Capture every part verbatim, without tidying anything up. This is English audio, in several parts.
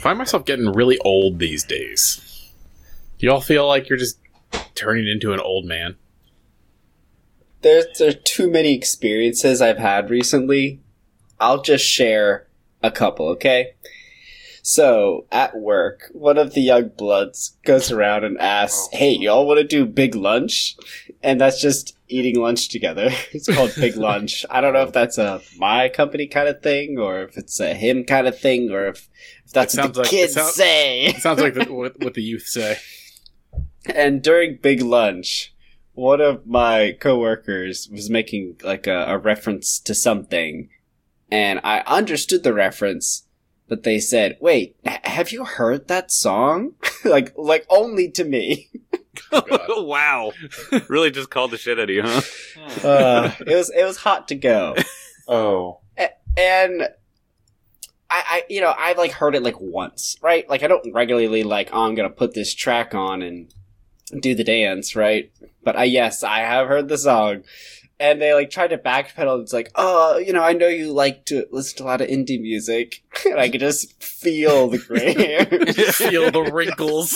find myself getting really old these days. Do y'all feel like you're just turning into an old man? There's there are too many experiences I've had recently. I'll just share a couple, okay? So, at work, one of the young bloods goes around and asks, hey, y'all want to do big lunch? And that's just eating lunch together. It's called Big Lunch. I don't know if that's a my company kind of thing, or if it's a him kind of thing, or if, if that's what the like, kids it sounds, say. It sounds like the, what, what the youth say. And during Big Lunch, one of my coworkers was making like a, a reference to something, and I understood the reference, but they said, wait, h- have you heard that song? like, like only to me. Oh, wow. Really just called the shit out of you, huh? uh, it was, it was hot to go. Oh. A- and I, I, you know, I've like heard it like once, right? Like I don't regularly like, oh, I'm gonna put this track on and do the dance, right? But I, yes, I have heard the song. And they like tried to backpedal. And it's like, oh, you know, I know you like to listen to a lot of indie music, and I could just feel the gray hair, feel the wrinkles.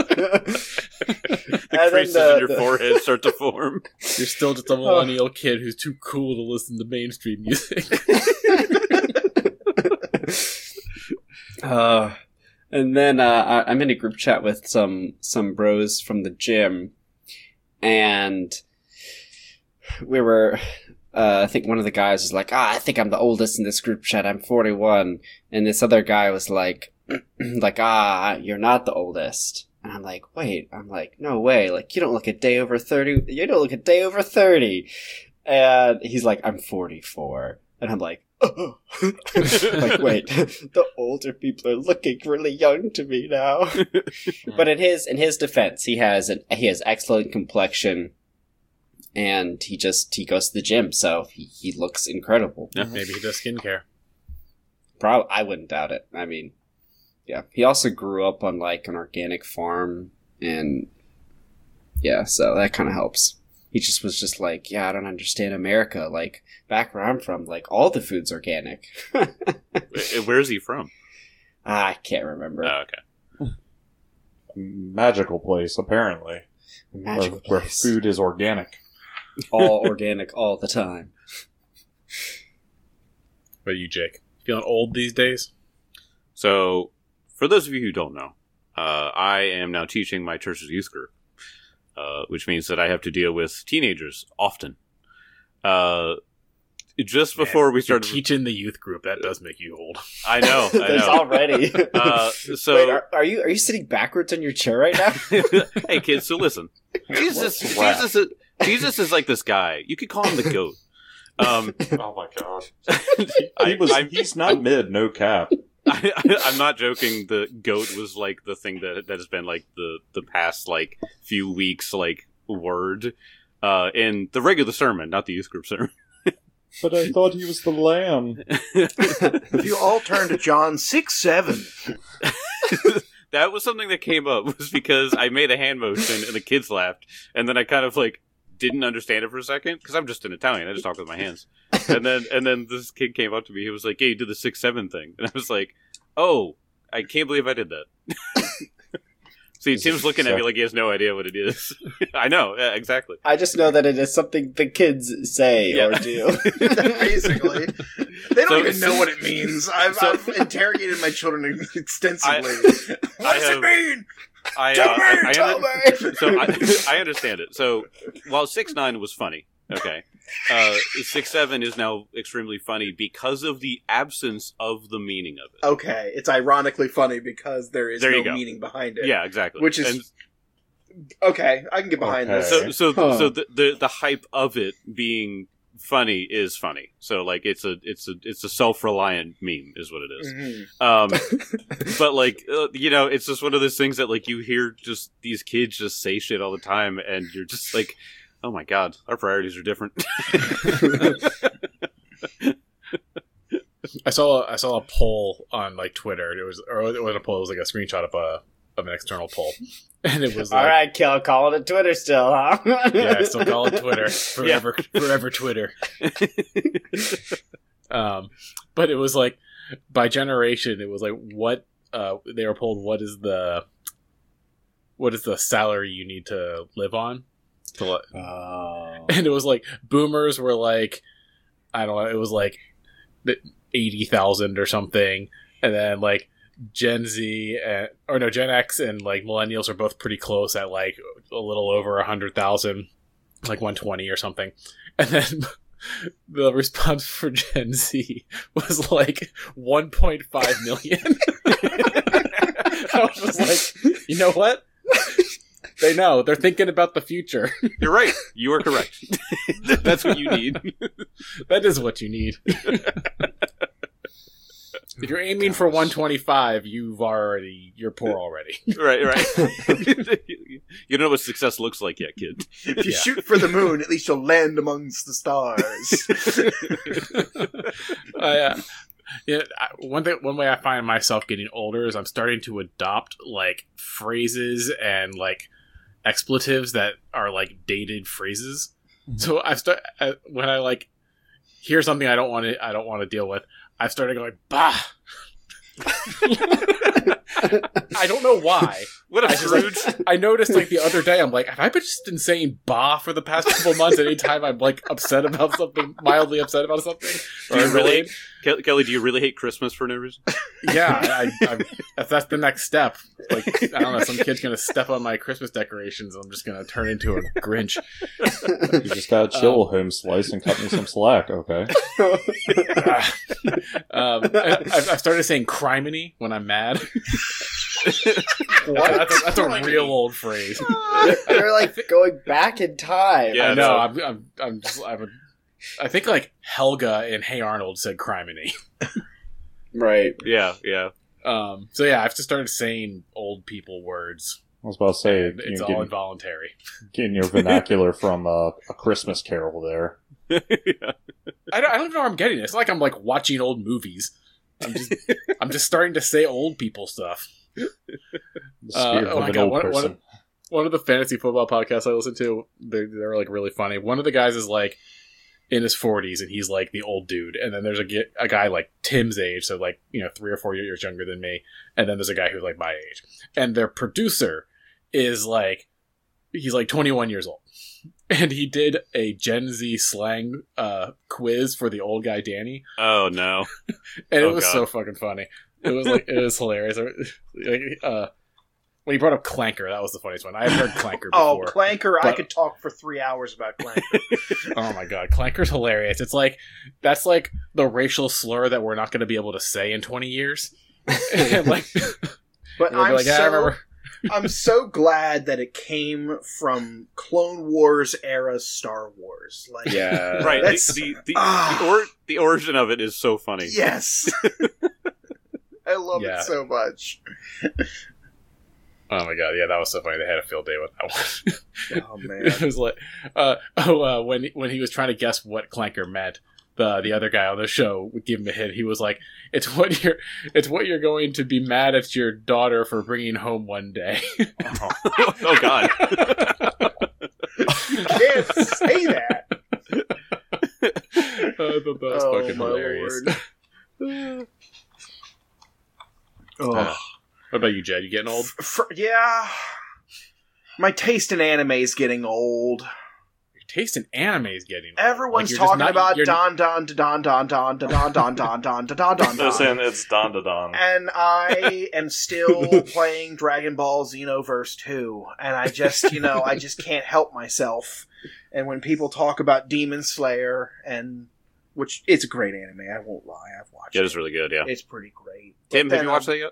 The and creases the, in your the, forehead start to form. You're still just a millennial kid who's too cool to listen to mainstream music. uh, and then uh, I'm in a group chat with some some bros from the gym, and we were, uh, I think one of the guys was like, ah, I think I'm the oldest in this group chat. I'm forty-one. And this other guy was like, like, ah, you're not the oldest. And I'm like, wait, I'm like, no way. Like, you don't look a day over thirty. You don't look a day over thirty. And he's like, I'm forty-four. And I'm like, oh. Like, wait, the older people are looking really young to me now. But in his, in his defense, he has an, he has excellent complexion. And he just, he goes to the gym, so he, he looks incredible. Yeah, maybe he does skincare. Probably, I wouldn't doubt it. I mean, yeah. He also grew up on, like, an organic farm, and, yeah, so that kind of helps. He just was just like, yeah, I don't understand America. Like, back where I'm from, like, all the food's organic. Where is he from? Ah, I can't remember. Oh, okay. Magical place, apparently. Magical where, place. where food is organic. All organic all the time. What about you, Jake? Feeling old these days? So, for those of you who don't know, uh, I am now teaching my church's youth group, uh, which means that I have to deal with teenagers often. Uh, just Man, before we started teaching the youth group, that does make you old. I know, I There's know. already. Uh, so, Wait, are, are you are you sitting backwards on your chair right now? hey kids, so listen. Jesus, Wow. Jesus, is, Jesus is like this guy. You could call him the goat. Um, Oh my gosh. I, He was, I'm, he's not mid, no cap. I, I, I'm not joking. The goat was like the thing that that has been like the the past like few weeks like word uh, in the regular sermon, not the youth group sermon. But I thought he was the lamb. If you all turn to John six seven. That was something that came up was because I made a hand motion and the kids laughed, and then I kind of like didn't understand it for a second because I'm just an Italian. I just talk with my hands, and then and then this kid came up to me. He was like, "Hey, you did the six seven thing," and I was like, "Oh, I can't believe I did that." See, Tim's looking at me like he has no idea what it is. I know, yeah, exactly. I just know that it is something the kids say Yeah. or do. Basically. They don't So- even know what it means. I've, So- I've interrogated my children extensively. I- what I does have- it mean? I, Tell uh, me! I, I, Tell under- me! so I, I understand it. So while six nine was funny, okay, uh, six seven is now extremely funny because of the absence of the meaning of it. Okay, it's ironically funny because there is There you no go. meaning behind it. Yeah, exactly. Which is- And Okay, I can get behind Okay. this. so so Huh. so the, the the hype of it being funny is funny. So like it's a it's a it's a self reliant meme is what it is. Mhm. Um, but like uh, you know, it's just one of those things that like you hear just these kids just say shit all the time, and you're just like, oh my god, our priorities are different. I saw I saw a poll on like Twitter. And it was or it wasn't a poll. It was like a screenshot of a of an external poll, and it was like, All right, Kel, calling it Twitter still, huh? yeah, I still call it Twitter forever, forever Twitter. Um, but it was like by generation. It was like what uh, they were polled what is the what is the salary you need to live on, to li- Oh. and it was like boomers were like, I don't know, it was like eighty thousand or something, and then like Gen Z and, or no, Gen X and like millennials are both pretty close at like a little over a hundred thousand, like one twenty or something, and then the response for Gen Z was like one point five million. I was just like, you know what? They know. They're thinking about the future. You're right. You are correct. That's what you need. That is what you need. If you're aiming for one twenty-five, you've already you're poor already. Right, right. You don't know what success looks like yet, kid. If you Yeah. shoot for the moon, at least you'll land amongst the stars. I, uh, yeah, I, one thing, one way I find myself getting older is I'm starting to adopt like phrases and like expletives that are like dated phrases. So I start uh, when I like hear something I don't want to I don't want to deal with. I started going bah. I don't know why. What a I just, Scrooge. like, I noticed like the other day, I'm like, have I been just been saying bah for the past couple of months? Anytime I'm like upset about something, mildly upset about something, Do you or really, annoyed. Ke- Kelly? Do you really hate Christmas for no reason? Yeah, I, I, I, that's the next step. Like, I don't know, some kid's gonna step on my Christmas decorations, and I'm just gonna turn into a Grinch. You just gotta chill, home slice, and cut me some slack, okay? um, I, I've started saying criminy when I'm mad. What? That's a, that's a real old phrase. They're like going back in time. Yeah, I know. no. I'm, I'm, I'm just. I'm a, I think like Helga in Hey Arnold said criminy. Right. Yeah, yeah. Um, so yeah, I've just started saying old people words. I was about to say, And it's you're all getting, involuntary. getting your vernacular from uh, A Christmas Carol there. yeah. I don't, I don't know where I'm getting it. It's like I'm like watching old movies. I'm just, I'm just starting to say old people stuff. The Uh, spirit oh of my an God, old what- what- person. One of the fantasy football podcasts I listen to, they're, they're like really funny. One of the guys is like in his forties, and he's like the old dude. And then there's a, ge- a guy like Tim's age, so like, you know, three or four years younger than me. And then there's a guy who's like my age. And their producer is like, he's like twenty-one years old. And he did a Gen Z slang uh, quiz for the old guy Danny. Oh no. And it Oh, was God. so fucking funny. It was like, it was hilarious. Like, uh, when he brought up Clanker, that was the funniest one. I had heard Clanker Oh, before. Clanker! I But- could talk for three hours about Clanker. Oh my god, Clanker's hilarious. It's like that's like the racial slur that we're not going to be able to say in twenty years. And like, But we'll be I'm like, yeah, I so remember. I'm so glad that it came from Clone Wars era Star Wars. Like, Yeah. Right. That's- The the the, Ah. the, or, the origin of it is so funny. yes, I love Yeah. it so much. Oh my god, yeah, that was so funny. They had a field day with that one. Oh It man, was like, uh, oh, uh, when when he was trying to guess what Clanker meant, the the other guy on the show would give him a hint. He was like, "It's what you're, it's what you're going to be mad at your daughter for bringing home one day." Oh God. you can't say that. I thought that was Oh, fucking my hilarious. Lord. Uh, Oh. what about you, Jed? You getting old? For, yeah, my taste in anime is getting old. Your taste in anime is getting old. Everyone's Like, you're just talking not- about you're- don don don don don don don don don don don don They're saying don. it's Don to Don. And I am still playing Dragon Ball Xenoverse two, and I just, you know, I just can't help myself. And when people talk about Demon Slayer, and which it's a great anime, I won't lie, I've watched Yeah, it. it's really good. Yeah. It's pretty great. Tim, But have you then, watched um, that yet?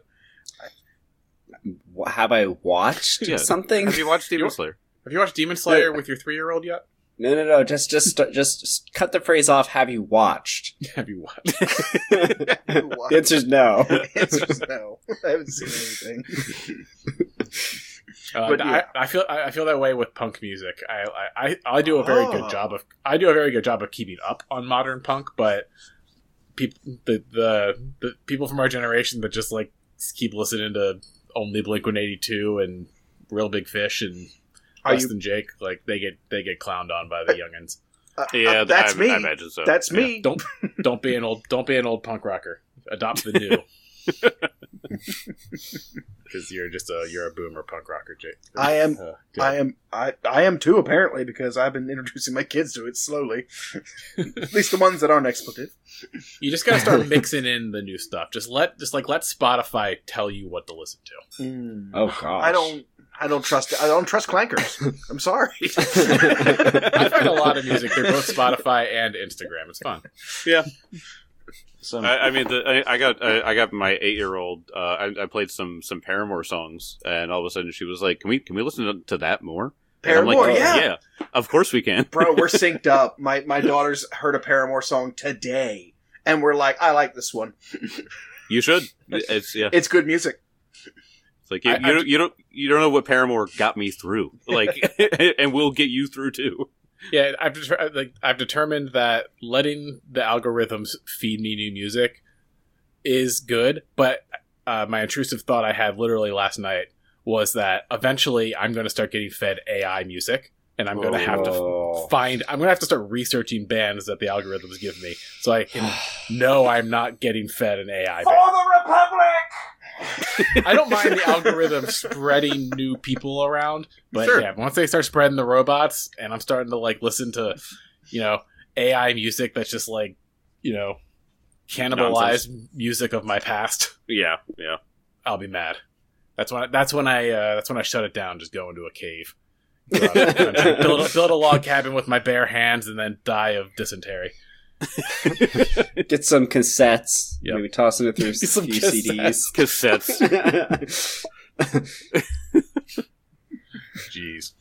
Wh- Have I watched Yeah. something? Have you watched Demon You- Slayer? Have you watched Demon Slayer with your three year old yet? No, no, no. Just, just, just cut the phrase off. Have you watched? Have you watched? The answer's no. The answer's no. I haven't seen anything. Uh, But, I, yeah. I feel I I feel that way with punk music. I I, I I do a very Oh. good job of I do a very good job of keeping up on modern punk, but people the, the the people from our generation that just like keep listening to only Blink one eighty-two and Real Big Fish and Are Less you? Than Jake, like they get they get clowned on by the youngins. Uh, Yeah, uh, that's I, me. I imagine so. That's Yeah. me. Don't don't be an old don't be an old punk rocker. Adopt the new. Because you're just a you're a boomer punk rocker, Jake. I am. Uh, good. I am. I I am too. Apparently, because I've been introducing my kids to it slowly. At least the ones that aren't expletive. You just gotta start mixing in the new stuff. Just let just like let Spotify tell you what to listen to. Mm. Oh gosh. I don't. I don't trust. I don't trust clankers. I'm sorry. I find a lot of music through both Spotify and Instagram. It's fun. Yeah. Some, I, I mean, the, I, I got I, I got my eight year old. Uh, I, I played some some Paramore songs, and all of a sudden she was like, "Can we can we listen to, to that more?" And I'm like, Paramore, "Oh, yeah. yeah, of course we can." Bro, we're synced up. My my daughter's heard a Paramore song today, and we're like, I like this one. You should. It's yeah. It's good music. It's like you, I- you I- don't you don't you don't know what Paramore got me through. Like, and will get you through too. Yeah, I've deter- like I've determined that letting the algorithms feed me new music is good, but uh, my intrusive thought I had literally last night was that eventually I'm going to start getting fed A I music, and I'm going to have to Oh. f- find. I'm going to have to start researching bands that the algorithms give me, so I can know I'm not getting fed an A I band. the Republic! I don't mind the algorithm spreading new people around, but Sure. yeah, once they start spreading the robots, and I'm starting to like listen to, you know, A I music that's just like, you know, cannibalized music of my past, Yeah, yeah. I'll be mad. That's when that's when I uh, that's when I shut it down. Just go into a cave, go out into the country, build, a, build a log cabin with my bare hands, and then die of dysentery. Get some cassettes. Yep. Maybe tossing it through a Some few C Ds. Cassettes. Jeez.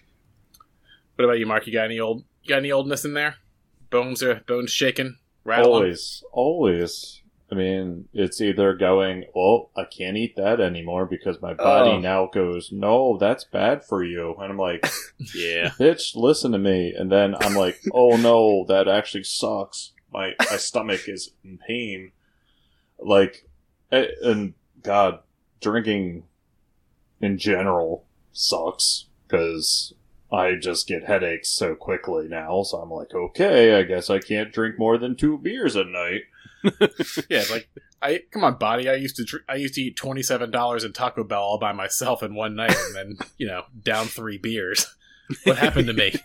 What about you, Mark? You got any old? You got any oldness in there? Bones are bones shaking, rattling. always, always. I mean, it's either going, oh, I can't eat that anymore because my body Oh. now goes, no, that's bad for you. And I'm like, Yeah. bitch, listen to me. And then I'm like, oh no, that actually sucks. My my stomach is in pain. Like, eh, and God, drinking in general sucks because I just get headaches so quickly now. So I'm like, okay, I guess I can't drink more than two beers a night. Yeah, it's like I come on, body. I used to dr- I used to eat twenty seven dollars in Taco Bell all by myself in one night, and then you know down three beers. What happened to me?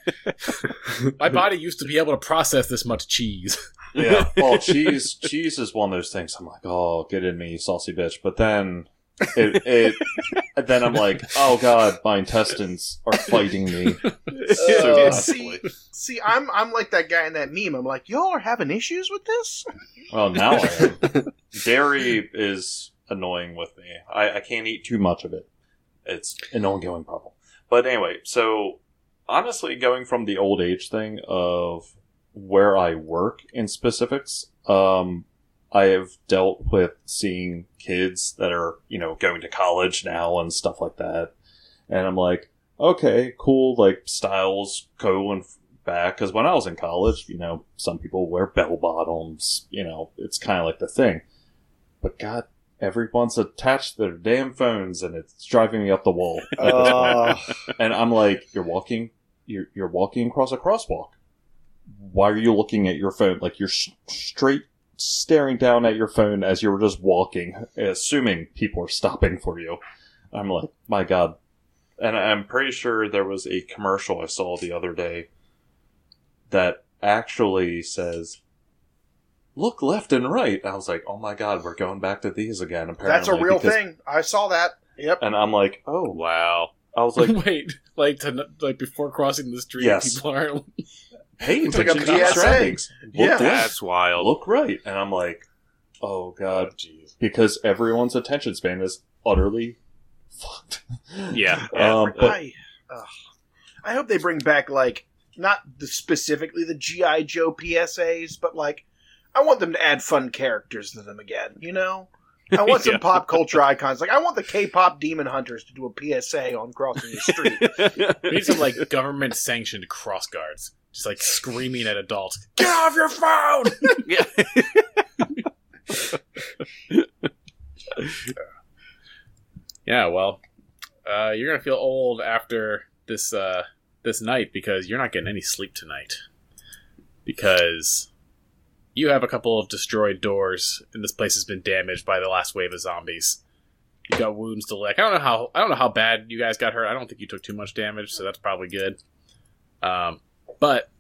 My body used to be able to process this much cheese. Yeah. Oh, cheese. Cheese is one of those things. I'm like, oh, get in me, you saucy bitch. But then, it, it, then I'm like, oh god, my intestines are fighting me. So Uh, constantly. see, see, I'm I'm like that guy in that meme. I'm like, y'all are having issues with this? Well, now I am. Dairy is annoying with me. I, I can't eat too much of it. It's an ongoing problem. But anyway, so honestly, going from the old age thing of where I work in specifics, um, I have dealt with seeing kids that are, you know, going to college now and stuff like that. And I'm like, okay, cool, like, styles go and back. Because when I was in college, you know, some people wear bell bottoms, you know, it's kind of like the thing. But God, everyone's attached to their damn phones and it's driving me up the wall. at this point. Oh. And I'm like, you're walking, you're, you're walking across a crosswalk. Why are you looking at your phone? Like, you're sh- straight staring down at your phone as you were just walking, assuming people are stopping for you. I'm like, my God. And I'm pretty sure there was a commercial I saw the other day that actually says, look left and right. I was like, oh my God, we're going back to these again, apparently. That's a real because- thing. I saw that. Yep. And I'm like, oh, Wow. I was like, Wait, like to like before crossing the street, Yes. people aren't. pay It's like a attention to your P S A. surroundings. Look Yeah. left, That's wild. look right. And I'm like, oh God. Because everyone's attention span is utterly fucked. Yeah. yeah. Um, but I, ugh. I hope they bring back, like, not the, specifically the G I. Joe P S As, but, like, I want them to add fun characters to them again, you know? I want some Yeah. pop culture icons. Like, I want the K-pop Demon Hunters to do a P S A on crossing the street. We need some like government sanctioned cross guards, just like screaming at adults, "Get off your phone!" Yeah. Yeah, well, uh, you're gonna feel old after this uh, this night because you're not getting any sleep tonight. Because you have a couple of destroyed doors, and this place has been damaged by the last wave of zombies. You got wounds to lick. I don't know how. I don't know how bad you guys got hurt. I don't think you took too much damage, so that's probably good. Um, but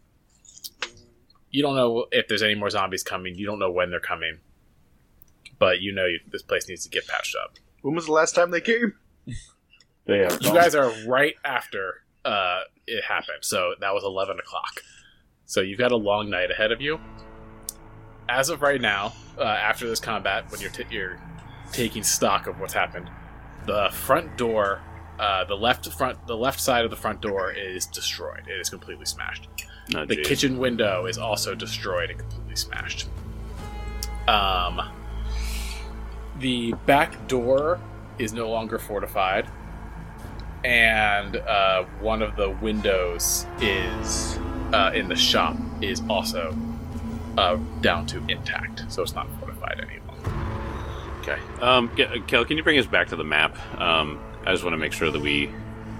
you don't know if there's any more zombies coming. You don't know when they're coming, but you know you, this place needs to get patched up. When was the last time they came? They have You guys are right after uh, it happened, so that was eleven o'clock. So you've got a long night ahead of you. As of right now, uh, after this combat, when you're, t- you're taking stock of what's happened, the front door, uh, the left front, the left side of the front door is destroyed. It is completely smashed. Oh, the geez. kitchen window is also destroyed and completely smashed. Um, the back door is no longer fortified, and uh, one of the windows is uh, in the shop is also uh, down to intact, so it's not fortified anymore. Okay. Um, Ke- Kel, can you bring us back to the map? Um, I just want to make sure that we.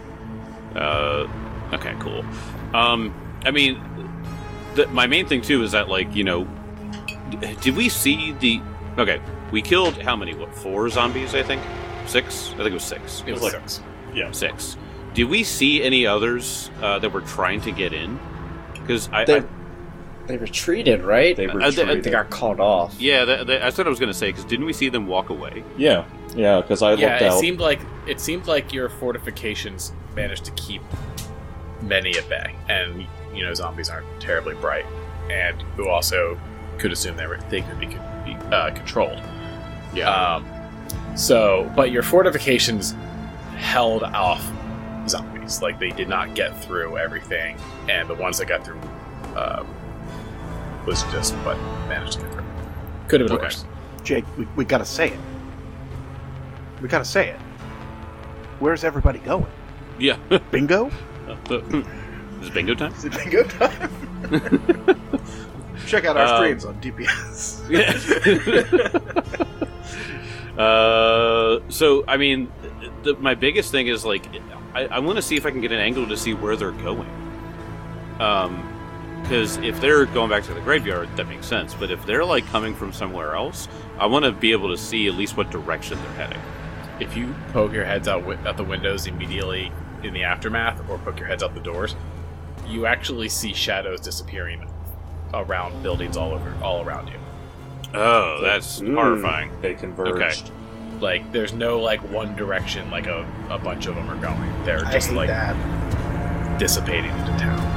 Uh, okay, cool. Um, I mean, the, my main thing too is that, like, you know, d- did we see the? Okay, we killed how many? What, four zombies? I think six. I think it was six. It was like- six. yeah. Six. Did we see any others uh, that were trying to get in? Because I, They, I they retreated, right? They Uh, were they- treated. They got called off. yeah, that, that, that's what I was going to say. Because didn't we see them walk away? yeah, yeah, because I Yeah, looked it out. seemed like it seemed like your fortifications managed to keep many at bay, and you know zombies aren't terribly bright, and who also could assume they were they could be, be uh, controlled. Yeah. Um, so, but your fortifications held off zombies. Like, they did not get through everything, and the ones that got through um, was just what managed to get through. Could have been Okay. worse. Jake, we, we gotta say it. We gotta say it. Where's everybody going? yeah. Bingo? Is it bingo time? Is it bingo time? Check out our Um, streams on D P S. uh, so, I mean, the, my biggest thing is, like, I, I want to see if I can get an angle to see where they're going. Um, because if they're going back to the graveyard, that makes sense. But if they're, like, coming from somewhere else, I want to be able to see at least what direction they're heading. If you poke your heads out wi- out the windows immediately in the aftermath, or poke your heads out the doors, you actually see shadows disappearing around buildings all over, all around you. Oh, that's Mm. horrifying. They converged. Like, there's no like one direction, like a, a bunch of them are going. They're I just hate like that. dissipating into town.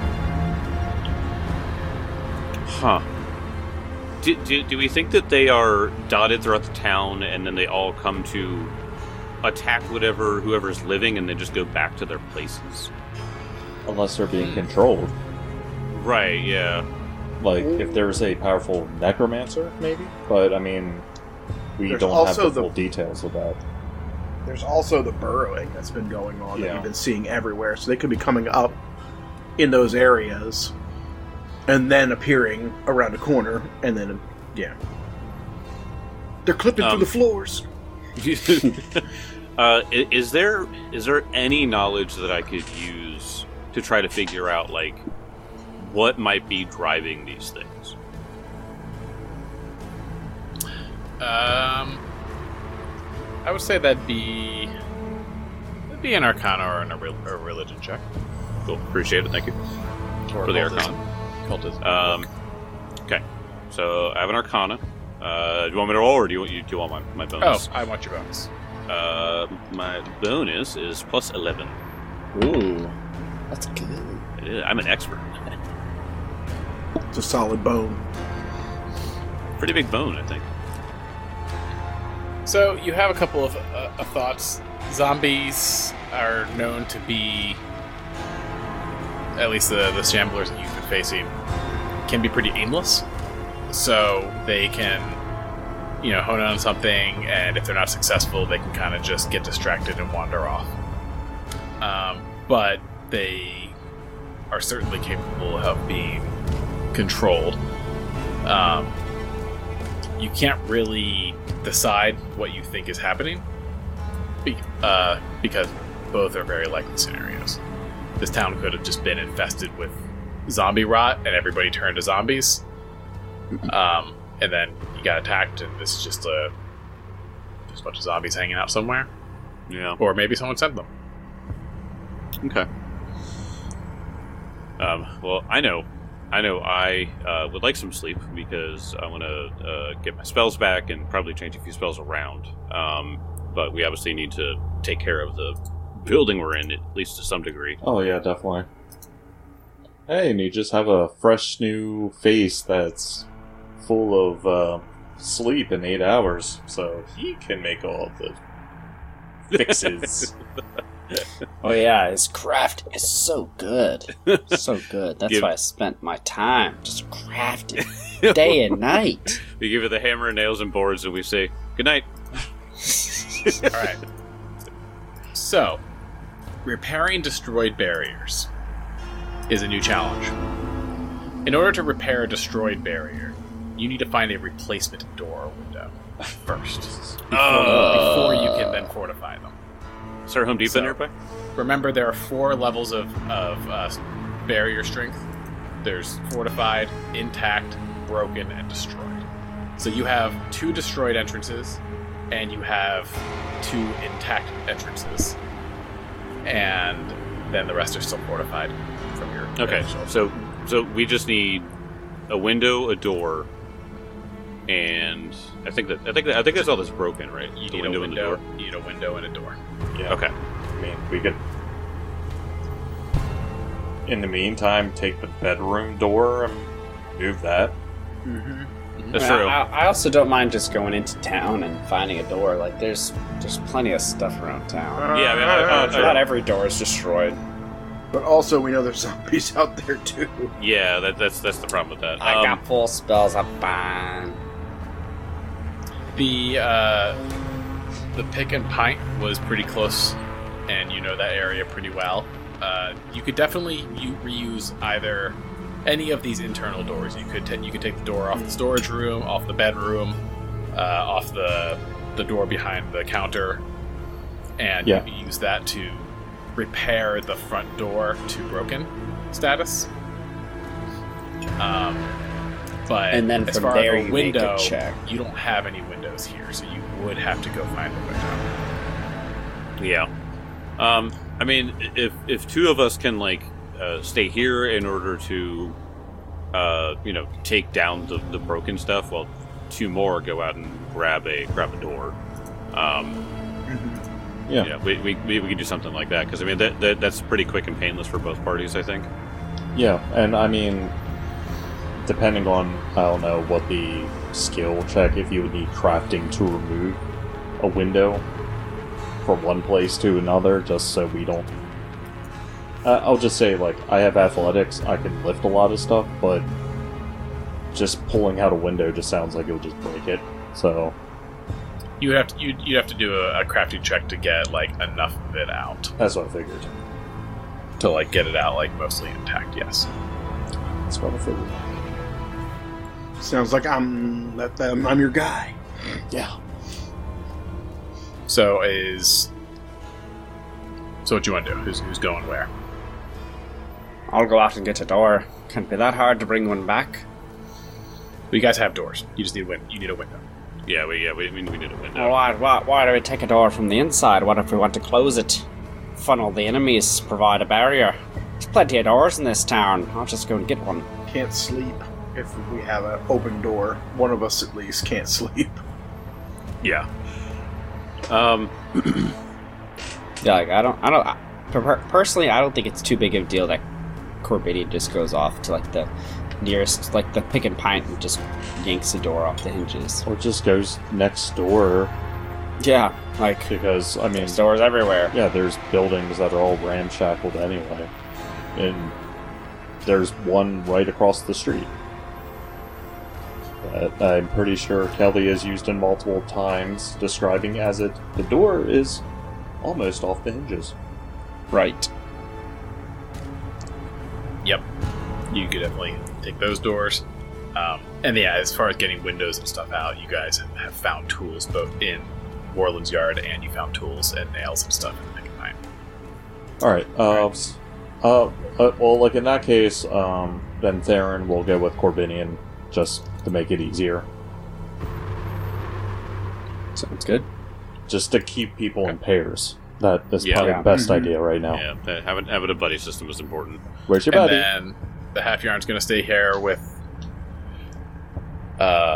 Huh. Do, do, do we think that they are dotted throughout the town and then they all come to attack whatever whoever's living and then just go back to their places? Unless they're being controlled. Right, yeah. Like, if there's a powerful necromancer, maybe? But, I mean, we There's don't have also the full the- details of that. There's also the burrowing that's been going on that Yeah. we've been seeing everywhere. So they could be coming up in those areas and then appearing around a corner and then, yeah. They're clipping Um, through the floors. uh, i- is there is there any knowledge that I could use to try to figure out, like, what might be driving these things? Um, I would say that'd be that'd be an Arcana or an, a, rel- or a religion check. Cool, appreciate it, thank you. Or For the cultism. Arcana. Cultism. Um, okay, so I have an Arcana. Uh, do you want me to roll, or do you, you, do you want my, my oh, bonus? I want your bonus. Uh, my bonus is plus eleven. Ooh, that's good. It is- I'm an expert. It's a solid bone. Pretty big bone, I think. So you have a couple of, uh, of thoughts. Zombies are known to be, at least the the shamblers that you've been facing, can be pretty aimless. So they can, you know, hone in on something, and if they're not successful, they can kind of just get distracted and wander off. Um, but they are certainly capable of being controlled. Um, you can't really decide what you think is happening, be- uh, because both are very likely scenarios. This town could have just been infested with zombie rot, and everybody turned to zombies. Um, and then you got attacked, and this is just a, just a bunch of zombies hanging out somewhere. Yeah. Or maybe someone sent them. Okay. Um, well, I know. I know I uh, would like some sleep because I want to uh, get my spells back and probably change a few spells around. Um, but we obviously need to take care of the building we're in, at least to some degree. Oh yeah, definitely. Hey, and you just have a fresh new face that's full of uh, sleep in eight hours, so he can make all the fixes. Oh yeah, his craft is so good. So good. That's Give- why I spent my time just crafting day and night. We give it the hammer and nails and boards, and we say, good night. Alright. So, repairing destroyed barriers is a new challenge. In order to repair a destroyed barrier, you need to find a replacement door or window first. Before, Oh. before you can then fortify them. Is there Home Depot So- nearby? Remember, there are four levels of, of uh, barrier strength. There's fortified, intact, broken, and destroyed. So you have two destroyed entrances, and you have two intact entrances. And then the rest are still fortified from your Okay, initial. so so we just need a window, a door, and I think that I think that, I think that's all that's broken, right? You The need a and the window, door. you need a window and a door. Yeah. Okay. I mean, we could, in the meantime, take the bedroom door and move that. Mm-hmm. That's I, true. I, I also don't mind just going into town and finding a door. Like there's there's plenty of stuff around town. Yeah, I mean, I- I- I- Not every door is destroyed. But also, we know there's zombies out there too. Yeah, that, that's that's the problem with that. I Um, got full spells. I'm fine. The uh, the pick and pint was pretty close, and you know that area pretty well. Uh, you could definitely u- reuse either any of these internal doors. You could ta- you could take the door off the storage room, off the bedroom, uh, off the the door behind the counter, and Yeah. you could use that to repair the front door to broken status. Um, but And then as from far there as a you make a window, check. you don't have any windows here, so you would have to go find a window. Yeah. Um, I mean, if if two of us can like uh, stay here in order to, uh, you know, take down the, the broken stuff, while two more go out and grab a grab a door. Um, Yeah. yeah, we, we, we we could do something like that because I mean that, that that's pretty quick and painless for both parties. I think. Yeah, and I mean, depending on, I don't know, what the skill check, if you would need crafting to remove a window from one place to another, just so we don't... Uh, I'll just say, like, I have athletics, I can lift a lot of stuff, but just pulling out a window just sounds like it would just break it, so... You have to you you have to do a, a crafting check to get like enough of it out That's what I figured. to like get it out like mostly intact. Yes. That's what I figured. Sounds like I'm that I'm, I'm your guy. Yeah. So is so what you want to do? Who's who's going where? I'll go out and get a door. Can't be that hard to bring one back. Well, you guys have doors. You just need a win. You need a window. Yeah, we yeah we we we need a window. Well, why, why, why do we take a door from the inside? What if we want to close it? Funnel the enemies, provide a barrier. There's plenty of doors in this town. I'll just go and get one. Can't sleep if we have an open door. One of us at least can't sleep. Yeah. Um. Yeah, like I don't, I don't. I, per- personally, I don't think it's too big of a deal that Corbinian just goes off to like the nearest, like the pick and pint, and just yanks the door off the hinges. Or just goes next door, Yeah, like because, I mean... there's doors everywhere. Yeah, there's buildings that are all ramshackled anyway. And there's one right across the street that I'm pretty sure Kelly has used in multiple times, describing as it the door is almost off the hinges. Right. Yep. You could definitely take those doors. Um, and yeah, as far as getting windows and stuff out, you guys have found tools both in Warland's yard and you found tools and nails and stuff in the pick and pine. Alright, uh, s- uh, uh, well, like in that case, um, then Theron will go with Corbinian, just to make it easier. Sounds good. Just to keep people in pairs. That is Yeah. probably Yeah. the best Mhm. idea right now. Yeah, uh, having having a buddy system is important. Where's your And buddy? then the half yarn's going to stay here with uh,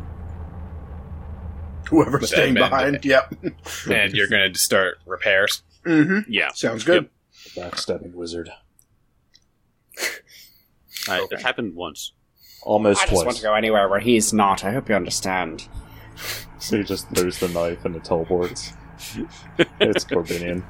Whoever's With staying Edmund. behind. Yep. and you're going to start repairs. Mm-hmm. Yeah, Sounds good. Backstabbing wizard. I, Okay. it's happened once. Almost I just want twice. to go anywhere where he's not. I hope you understand. So he just throws the knife and it teleports. It's Corbinian.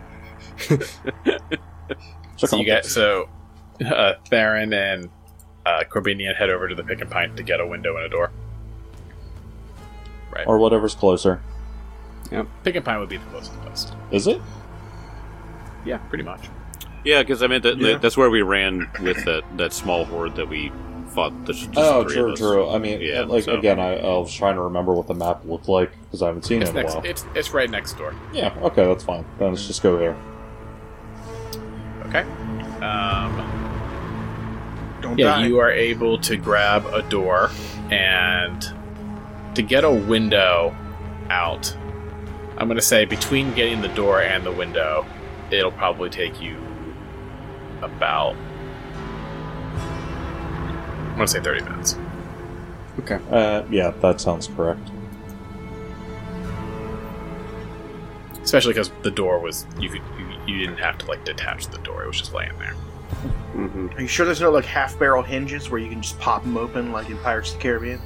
So you get so uh, Theron and uh, Corbinian head over to the Pick and Pint to get a window and a door. Right. Or whatever's closer. Pick and Pint would be the closest place. Is it? Yeah, pretty much. Yeah, because I mean that, Yeah. that's where we ran with that, that small horde that we fought. The, just Oh, the three true, of us. true. I mean, Yeah, like, so- again, I, I was trying to remember what the map looked like, because I haven't seen It's it in a next. while. It's it's right next door. Yeah, okay, that's fine. Then let's just go there. Okay. Um, Don't yeah, die. you are able to grab a door and to get a window out. I'm going to say between getting the door and the window, it'll probably take you about, I'm going to say thirty minutes. Okay. Uh, yeah, that sounds correct. Especially because the door was, you could you, you didn't have to like detach the door; it was just laying there. Mm-hmm. Are you sure there's no like half barrel hinges where you can just pop them open like in Pirates of the Caribbean?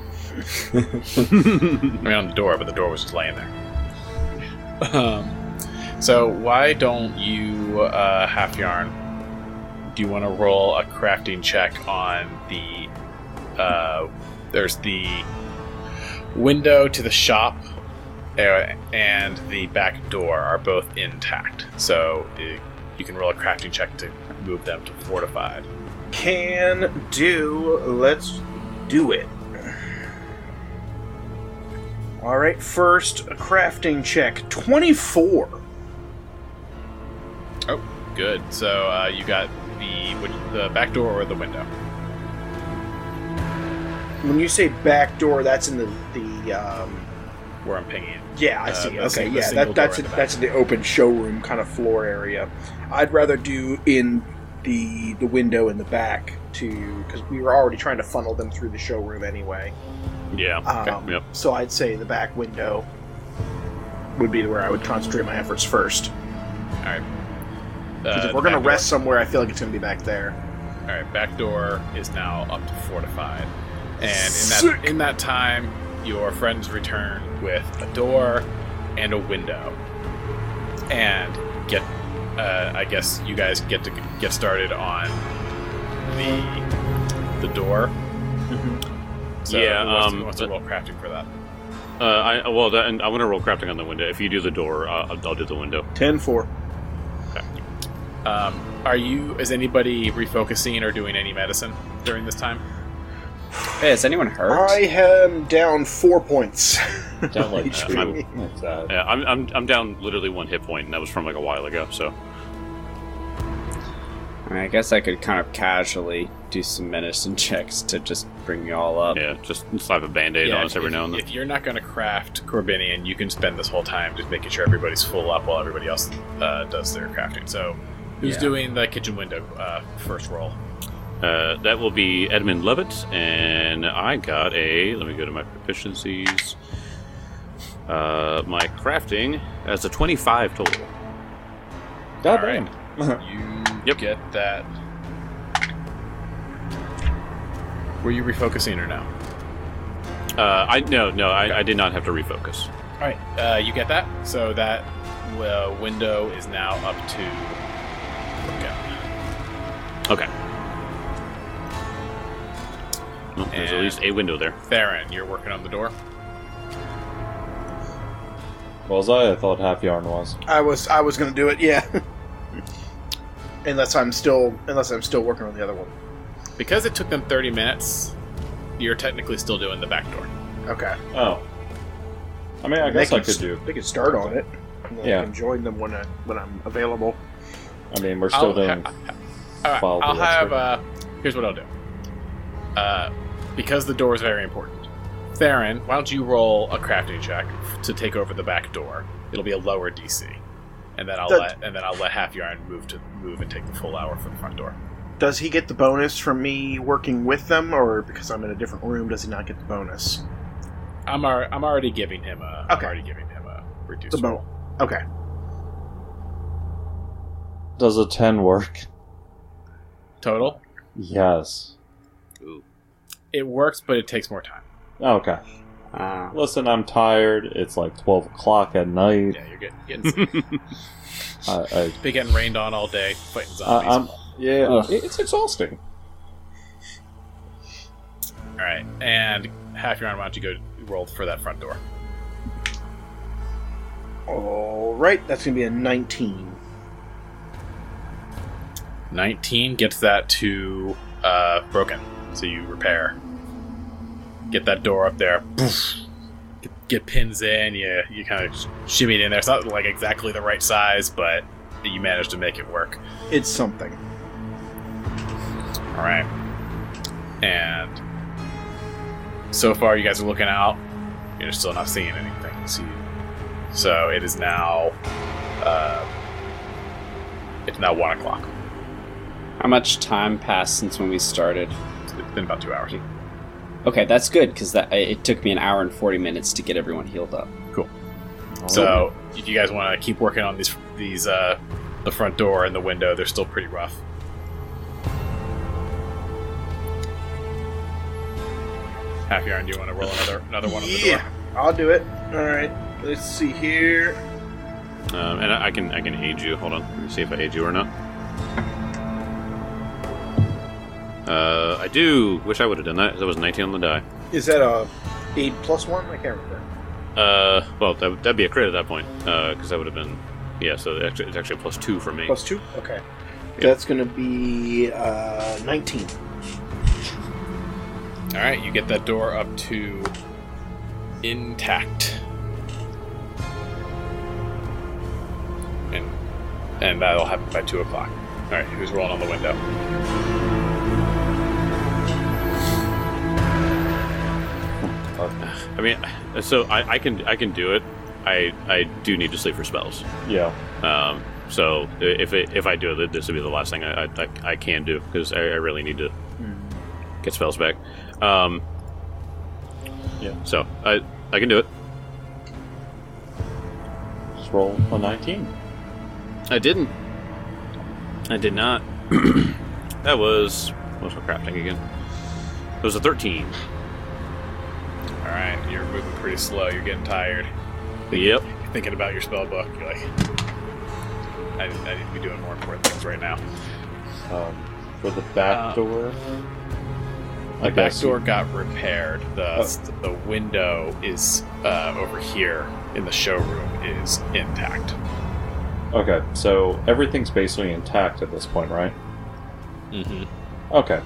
I mean, on the door, but the door was just laying there. Um, so why don't you, uh, Half Yarn? Do you want to roll a crafting check on the? Uh, there's the window to the shop, uh, and the back door are both intact. So uh, you can roll a crafting check to move them to fortified. Can do. Let's do it. All right. First, a crafting check. Twenty-four. Oh, good. So uh, you got the which, the back door or the window? When you say back door, that's in the the. Um, Where I'm pinging it. yeah, I Uh, see. the Okay, sing- the yeah, single that, that's door in, in the that's in the open showroom kind of floor area. I'd rather do in the the window in the back to because we were already trying to funnel them through the showroom anyway. Yeah. Um, Yep. So I'd say the back window would be where I would concentrate my efforts first. All right. 'Cause Uh, if we're the gonna back rest somewhere, I feel like it's gonna be back there. Door, all right, back door is now up to fortified, and in Sick. that in that time, your friends return with a door and a window, and get. Uh, I guess you guys get to get started on the the door. So Yeah, who wants, um, who wants to the- roll crafting for that? Uh, I well, that, and I want to roll crafting on the window. If you do the door, uh, I'll, I'll do the window. ten four. Um, are you? Is anybody refocusing or doing any medicine during this time? Hey, is anyone hurt? I am down four points. Down like H two. P. Like that. Yeah, I'm, I'm I'm down literally one hit point, and that was from like a while ago. So I mean, I guess I could kind of casually do some medicine checks to just bring you all up. yeah, just slap a band-aid on us if, every now and then. if you're not going to craft Corbinian, you can spend this whole time just making sure everybody's full up while everybody else uh, does their crafting. So, who's Yeah. doing the kitchen window uh, first roll? Uh, that will be Edmund Levitt, and I got a. Let me go to my proficiencies. Uh, my crafting as a twenty-five total. God All right. damn. You Yep. get that. Were you refocusing or no? Uh, I no no I, I did not have to refocus. All right, uh, you get that. So that uh, window is now up to. Okay. Okay. Well, there's at And- least a window there. Theron, you're working on the door. Was I? I thought Half Yarn was. I was I was gonna do it, yeah. unless I'm still unless I'm still working on the other one. Because it took them thirty minutes, you're technically still doing the back door. Okay. Oh. I mean, I They guess I can could s- do. They can start on it. And then Yeah. I can join them when I when I'm available. I mean, we're still I'll, doing. ha- all right, file I'll the have. expert. Uh, here's what I'll do. Uh, because the door is very important, Theron, why don't you roll a crafting check to take over the back door? It'll be a lower D C, and then I'll That- let and then I'll let Half Yarn move to move and take the full hour for the front door. Does he get the bonus from me working with them, or because I'm in a different room, does he not get the bonus? I'm ar- I'm already giving him a I'm Okay. already giving him a reduced The roll. bon- Okay. Does a ten work? Total. Yes. Ooh. It works, but it takes more time. Okay. Uh, Listen, I'm tired. It's like twelve o'clock at night. Yeah, you're getting, getting I, I, been getting rained on all day, fighting I, zombies. I'm, yeah, Ugh. it- it's exhausting. All right, and Half Yarn, why don't you go roll for that front door? All right, that's going to be a nineteen. nineteen gets that to uh, broken, so you repair. Get that door up there. Poof. Get, get pins in. You you kind of shimmy it in there. It's not like exactly the right size, but you managed to make it work. It's something. All right, and so far you guys are looking out. You're still not seeing anything. So, you, so it is now. Uh, it's now one o'clock. how much time passed since when we started? It's been about two hours. Okay, that's good, because that it took me an hour and forty minutes to get everyone healed up. So, if you guys want to keep working on these, these, uh, the front door and the window, they're still pretty rough. Half Yarn, do you want to roll another another one on the Yeah, door? I'll do it. All right, let's see here. Um, and I I can I can aid you. Hold on. Let me see if I aid you or not. Uh, I do. Wish I would have done that. That was nineteen on the die. Is that a eight plus one? I can't remember. Uh, well, that, that'd be a crit at that point. Uh, because that would have been, yeah. So it's actually, it's actually a plus two for me. Plus two? Okay. Yeah. That's going to be uh, nineteen. All right, you get that door up to intact, and and that'll happen by two o'clock. All right, who's rolling on the window? I mean, so I, I can I can do it. I I do need to sleep for spells. Yeah. Um, so if it, if I do it, this would be the last thing I I, I can do because I, I really need to get spells back. Um, Yeah. so I I can do it. Just roll a nineteen. I didn't. I did not. That was what's my crafting again? It was a thirteen. All right, you're moving pretty slow. You're getting tired. Yep. You're thinking about your spell book. You're like, I, I need to be doing more important things right now. Um, for the back Uh, door, The I back guess door you- got repaired. The Oh. the window is uh, over here in the showroom is intact. Okay, so everything's basically intact at this point, right? Mm-hmm. Okay.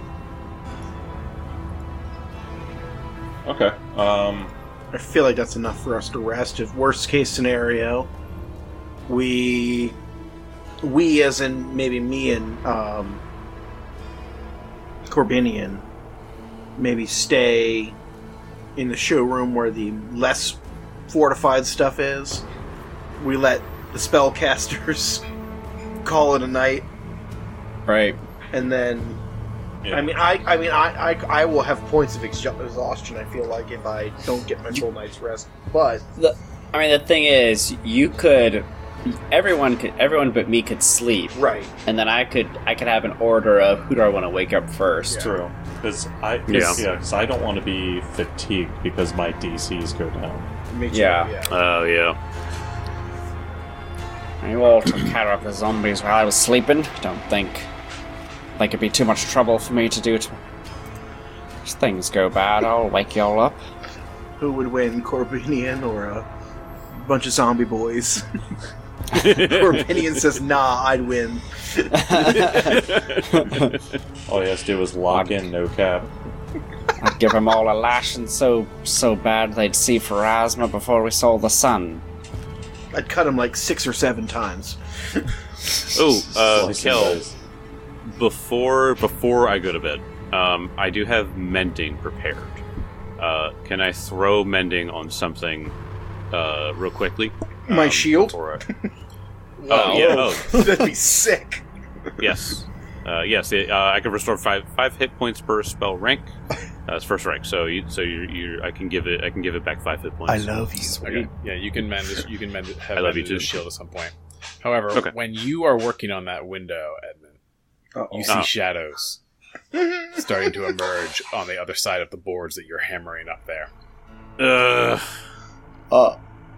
Okay. Um. I feel like that's enough for us to rest. If worst case scenario, we, we as in maybe me and um, Corbinian, maybe stay in the showroom where the less fortified stuff is. We let the spellcasters call it a night, Right. and then Yeah. I mean, I, I mean, I, I, I will have points of ex- exhaustion. I feel like if I don't get my full night's rest, but The, I mean, the thing is, you could, everyone could, everyone but me could sleep, right, and then I could, I could have an order of who do I want to wake up first. True. Because I, cause, Yeah. yeah, 'cause I don't want to be fatigued because my D Cs go down. Me too, Yeah. Oh yeah. You all took care of the zombies while I was sleeping. Don't think like it'd be too much trouble for me to do it. If things go bad, I'll wake you all up. Who would win, Corbinian or a bunch of zombie boys? Corbinian says, "Nah, I'd win." All he has to do is lock in no cap. I'd give them all a lashing so so bad they'd see Pharasma before we saw the sun. I'd cut him like six or seven times. Oh, uh, Slice and Kel. dice. Before before I go to bed, um, I do have mending prepared. Uh, can I throw mending on something uh, real quickly? My Um, shield? before I- Oh yeah. Oh That'd be sick. yes. Uh, yes. It, uh, I can restore five five hit points per spell rank. Uh, it's first rank, so you so you you I can give it I can give it back five hit points. I love you. Okay. Yeah, you can mend this, you can mend it, have I love you mended his too. shield at some point. However, Okay. when you are working on that window, Edmund, Uh-oh. you see Ah. shadows starting to emerge on the other side of the boards that you're hammering up there. Uh, Oh,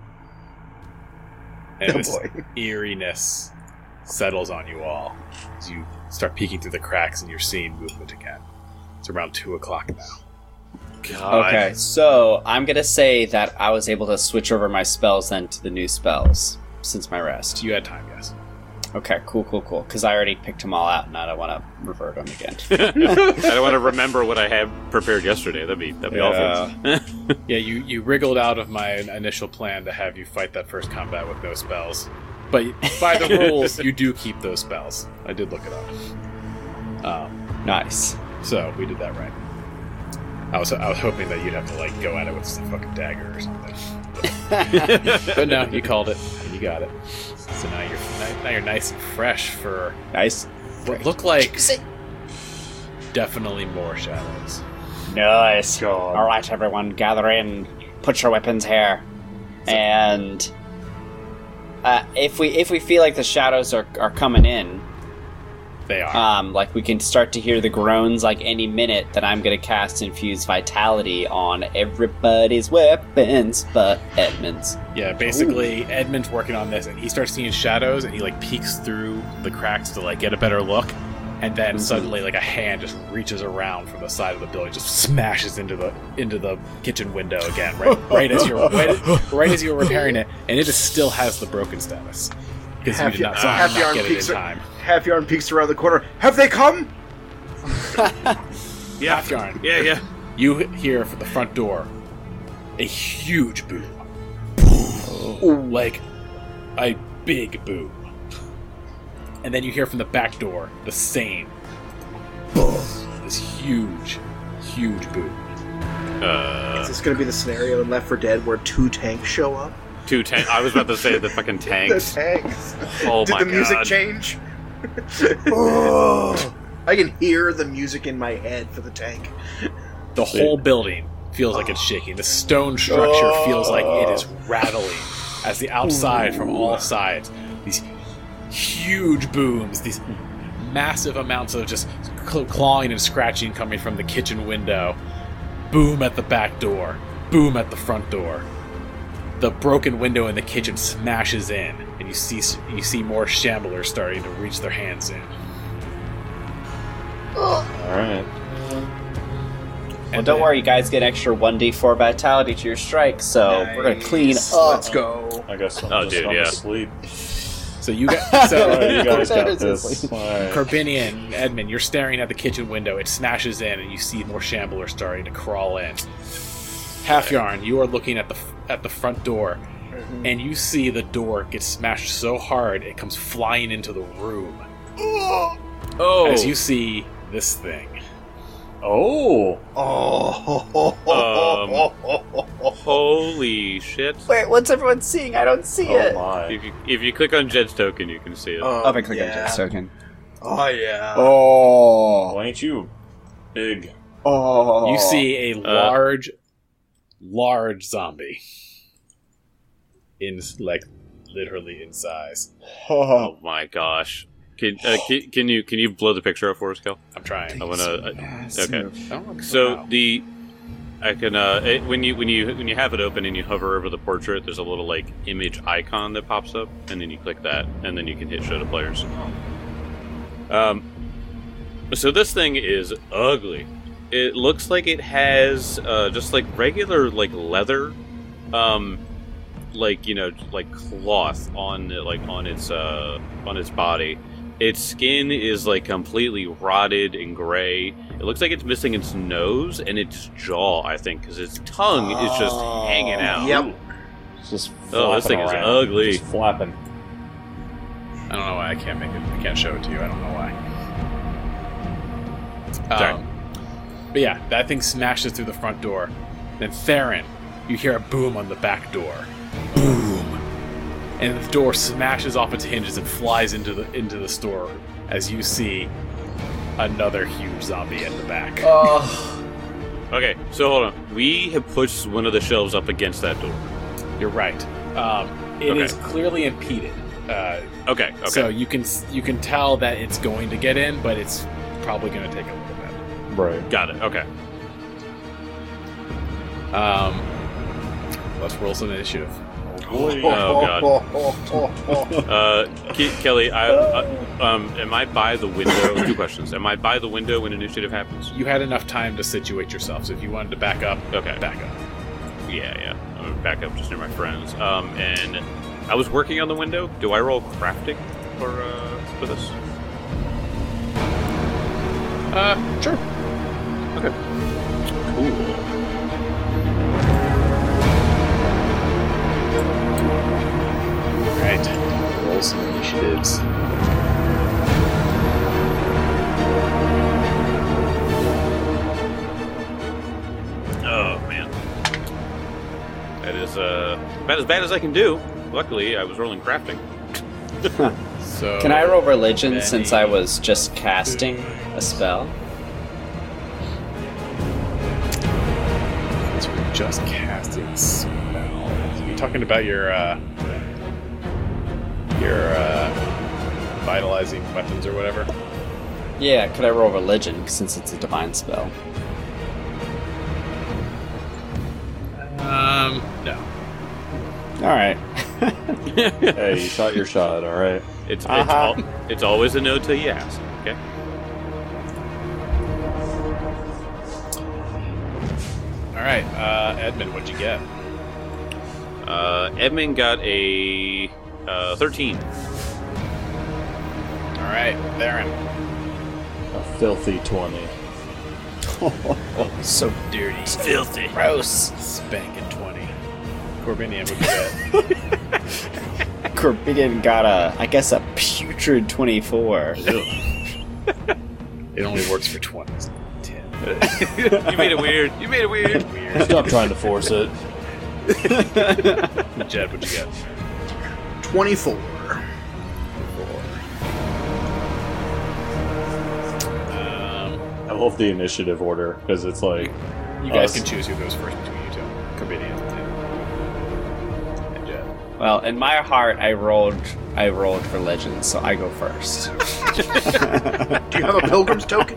And Oh, this boy. eeriness settles on you all as you start peeking through the cracks and you're seeing movement again. It's around two o'clock now. God. okay. So I'm gonna say that I was able to switch over my spells then to the new spells since my rest. You had time, yes. Okay, cool, cool, cool. Because I already picked them all out, and I don't want to revert them again. I don't want to remember what I had prepared yesterday. That'd be that'd be Yeah. awful. Yeah, you, you wriggled out of my initial plan to have you fight that first combat with no spells. But by the rules, you do keep those spells. I did look it up. Um, Nice. so we did that right. I was I was hoping that you'd have to like go at it with some fucking dagger or something. But no, you called it and you got it. So now you're now you're nice and fresh for Nice. what look like definitely more shadows. Nice. God. All right, everyone, gather in. Put your weapons here. And uh, if we if we feel like the shadows are, are coming in, They are. um, like we can start to hear the groans like any minute, then I'm gonna cast Infuse Vitality on everybody's weapons but Edmund's. Yeah, basically, Edmund's working on this, and he starts seeing shadows, and he like peeks through the cracks to like get a better look, and then suddenly, like a hand just reaches around from the side of the building, just smashes into the into the kitchen window again, right, right as you're right, right as you're repairing it, and it just still has the broken status because you Half did y- not, uh, somehow half not yarn get it in peeks are- time. Half Yarn peeks around the corner. Have they come? Yeah, Half Yarn. yeah, yeah. You hear from the front door a huge boom, like a big boom, and then you hear from the back door the same boom, this huge, huge boom. Uh, Is this going to be the scenario in Left four Dead where two tanks show up? two tanks. I was about to say the fucking The tanks. tanks. Oh Did my the music god. change? Oh. I can hear the music in my head for the tank. The whole building feels like it's shaking. The stone structure feels like it is rattling as the outside from all sides. These huge booms, these massive amounts of just cl- clawing and scratching coming from the kitchen window. Boom at the back door. Boom at the front door. The broken window in the kitchen smashes in, and you see you see more shamblers starting to reach their hands in. All right. Well, don't worry, you guys get extra one d four vitality to your strike, so we're gonna clean Nice. up. Let's go. I guess I'm Oh, just dude, going yeah. to sleep. So you got so All right, you guys got That is this. asleep. All right. Corbinian, Edmund, you're staring at the kitchen window. It smashes in, and you see more shamblers starting to crawl in. Half Yarn, you are looking at the at the front door, and you see the door get smashed so hard it comes flying into the room. Oh, As you see this thing. Oh, Oh. holy shit! Wait, what's everyone seeing? I don't see oh it. my. If you, if you click on Jed's token, you can see it. Oh, Oh, if I click on yeah. Jet's token. Oh, yeah. Oh. Well, ain't you big? Oh. You see a Uh. large, large zombie. In like literally in size. Oh my gosh! Can, uh, can can you can you blow the picture up for us, Kel? I'm trying. I wanna. Uh, okay. I don't know So how. the I can uh it, when you when you when you have it open and you hover over the portrait, there's a little like image icon that pops up, and then you click that, and then you can hit show to players. Um, so this thing is ugly. It looks like it has uh, just like regular like leather, um, like you know like cloth on like on its uh on its body. Its skin is like completely rotted and gray. It looks like it's missing its nose and its jaw, I think, because its tongue is just hanging out. Yep. It's just Oh, this flapping thing is around. ugly. Just flapping. I don't know why I can't make it. I can't show it to you. I don't know why. Sorry. Um, but yeah, that thing smashes through the front door, Then Theron, you hear a boom on the back door. Boom! And the door smashes off its hinges and flies into the into the store as you see another huge zombie at the back. Oh. Okay, so hold on. We have pushed one of the shelves up against that door. You're right. Um, it Okay. is clearly impeded. Uh, Okay, okay. So you can you can tell that it's going to get in, but it's probably going to take a little bit. Right. Got it, okay. Um, let's roll some initiative. Oh, God. Uh, Ke- Kelly, I, uh, um, am I by the window? Two questions. Am I by the window when initiative happens? You had enough time to situate yourself, so if you wanted to back up, Okay. back up. Yeah, yeah. I'm gonna back up just near my friends. Um, and I was working on the window. Do I roll crafting for uh for this? Uh, sure. Okay. Cool. Right. Roll some initiatives. Oh man, that is uh about as bad as I can do. Luckily, I was rolling crafting. So Can I roll religion Benny. since I was just casting a spell? Since we're just casting a spell. So you're talking about your uh, your uh, vitalizing weapons or whatever. Yeah, could I roll religion since it's a divine spell? Um, no. Alright. Hey, you shot your shot, alright? It's it's, Uh-huh. al- it's always a no till you ask. Okay. All right, uh, Edmund, what'd you get? Uh, Edmund got a uh, thirteen. All right, Theron. A filthy twenty. So Dirty. Filthy. gross. Spanking twenty. Corbinian, what'd you get? Corbinian got a, I guess, a putrid twenty-four. It only works for twenties. ten. You made it weird. You made it weird. Weird. Stop trying to force it. Jed, what'd you get? twenty-four. Um, I love the initiative order because it's like you guys Us. can choose who goes first between you two. Corbinian and, and Jed. Well, in my heart, I rolled, I rolled religion, so I go first. Do you have a pilgrim's token?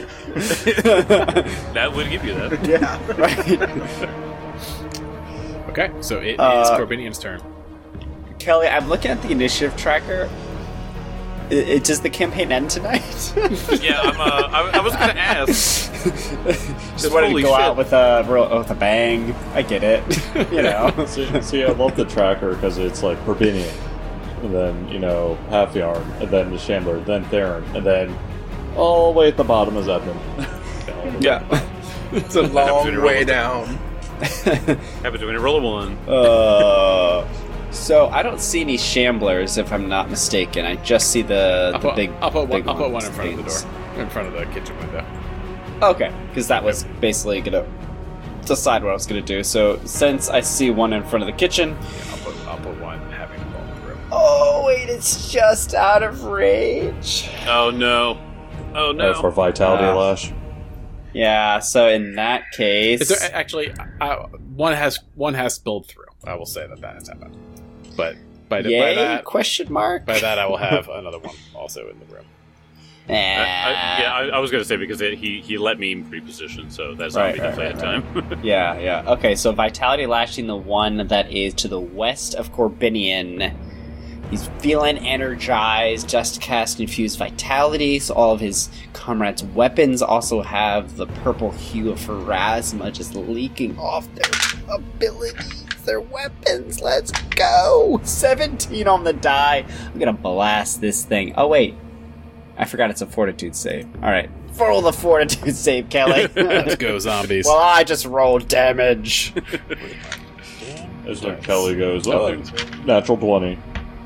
That would give you that. Yeah. Right. Okay, so it is Uh, Corbinian's turn. Kelly, I'm looking at the initiative tracker. I it, does the campaign end tonight? Yeah, I'm. Uh, I, I was gonna ask. Just wanted to Holy go shit. out with a real- with a bang. I get it. You know. see, see, I love the tracker because it's like Corbinian, and then you know Half Yarn, and then the Chandler, then Theron, and then all the way at the bottom is Edmund. Yeah. It's a long way down. Happens when you roll a one. Uh, so I don't see any shamblers, if I'm not mistaken. I just see the, I'll the put, big. I'll put one. big I'll put one ones, in front of the things. door, in front of the kitchen window. Okay, because that was basically gonna decide what I was gonna do. So since I see one in front of the kitchen, Yeah, I'll put. I'll put one having a ball in the room. oh wait, it's just out of range. Oh no. Oh no. Oh, for Vitality Uh, Lash. Yeah, so in that case, Is there actually uh, one has one has spilled through? I will say that that has happened. But by, by yay? that question mark. by that I will have another one also in the room. Nah. I, I, yeah, I, I was gonna say because it, he he let me pre-position, so that's not Right, we can right, play right, at time. Yeah, yeah. Okay, so Vitality Lashing, the one that is to the west of Corbinian. He's feeling energized, just cast Infused Vitality, so all of his comrades' weapons also have the purple hue of Pharasma just leaking off their abilities, their weapons. Let's go! seventeen on the die. I'm gonna blast this thing. Oh, wait. I forgot it's a Fortitude save. Alright. Roll the Fortitude save, Kelly. Let's go, zombies. Well, I just rolled damage. It's like Kelly goes, oh, natural twenty.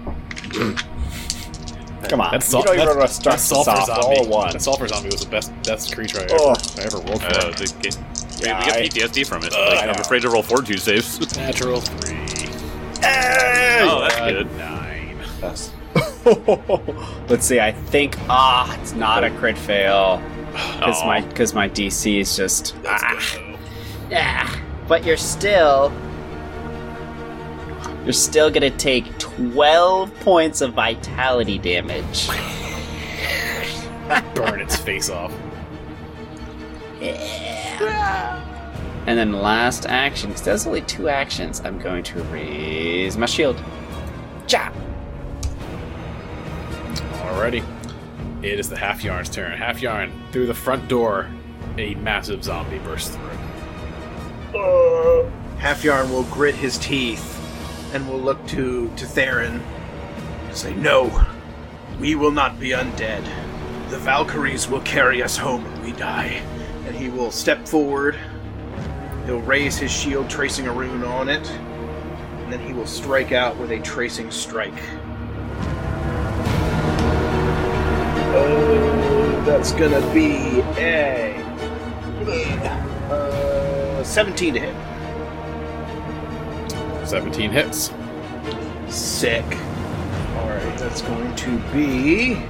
Come on. That's you sol- don't even that's- want to start That sulfur soft zombie. all at once. That sulfur zombie was the best best creature I ever, Oh. I ever rolled for. Uh, the, We, we Yeah, got I- P T S D from it. Uh, like, I I'm know. afraid to roll fortitude saves. Natural three. Oh, that's Uh, good. Nine. That's Let's see. I think ah, it's not a crit fail because Aw. my because my D C is just Let's ah, go. yeah. But you're still you're still gonna take twelve points of vitality damage. Burn its face off. And then last action, because there's only two actions, I'm going to raise my shield. Chop! Alrighty. It is the Half Yarn's turn. Half Yarn, through the front door, a massive zombie bursts through. Half Yarn will grit his teeth and will look to, to Theron and say, "No, we will not be undead. The Valkyries will carry us home when we die." And he will step forward. He'll raise his shield, tracing a rune on it. And then he will strike out with a tracing strike. Uh, that's gonna be a uh, seventeen to hit. seventeen hits. Sick. Alright, that's going to be.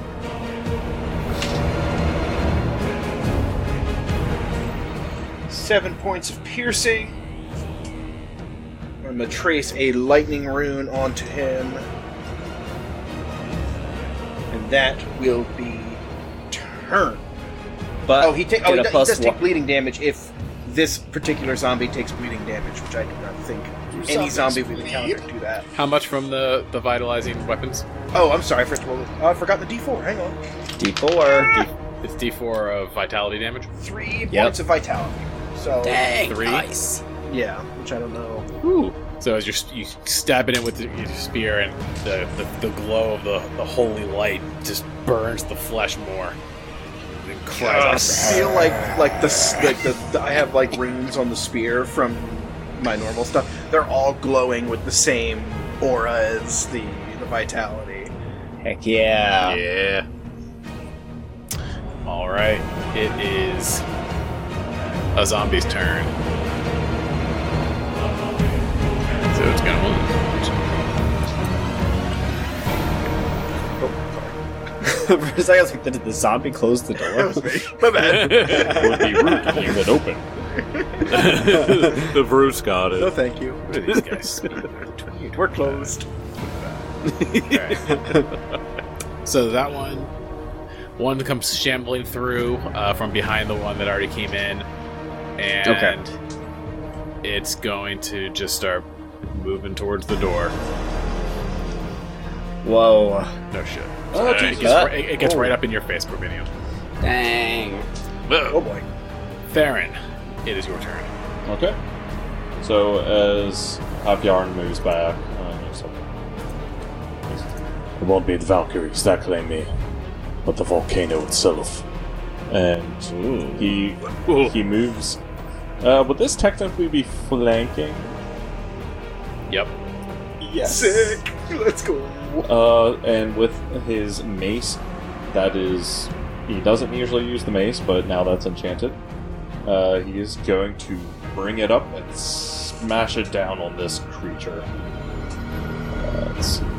Seven points of piercing. I'm going to trace a lightning rune onto him. And that will be turn. But Oh, he, ta- oh, get he, a do- he plus does take one. bleeding damage if this particular zombie takes bleeding damage, which I do not think any zombie we've encountered do that. How much from the, the vitalizing weapons? Oh, I'm sorry, first of all, oh, I forgot the D four. Hang on. D four. It's D four of vitality damage. Three Yep. points of vitality. So, Dang, Three. nice. yeah, which I don't know. Ooh. So as you're you stab it in with your spear, and the, the, the glow of the, the holy light just burns the flesh more. And cries I out. feel like like the, s- like the, the I have like runes on the spear from my normal stuff. They're all glowing with the same aura as the the vitality. Heck yeah. Yeah. All right. It is a zombie's turn. So it's gonna. Oh, sorry. For a second, I was like, did the zombie close the That door? was me. My bad. it would be rude to leave it open. The Bruce got No, it. thank you. What are these guys? We're closed. So that one, one comes shambling through uh, from behind the one that already came in, and Okay. it's going to just start moving towards the door. Whoa. No shit. Oh, Uh, it Jesus. gets, right, it gets Oh. right up in your face, Corbinian. Dang. Oh boy. Theron, it is your turn. Okay. So as Aviarn moves back, uh, no, sorry. It won't be the Valkyries that claim me, but the volcano itself. And he Ooh. he moves. Uh, would this technically be flanking? Yep. Yes. Sick. Let's go. Uh, and with his mace, that is, he doesn't usually use the mace, but now that's enchanted. Uh, he is going to bring it up and smash it down on this creature. Uh, let's see.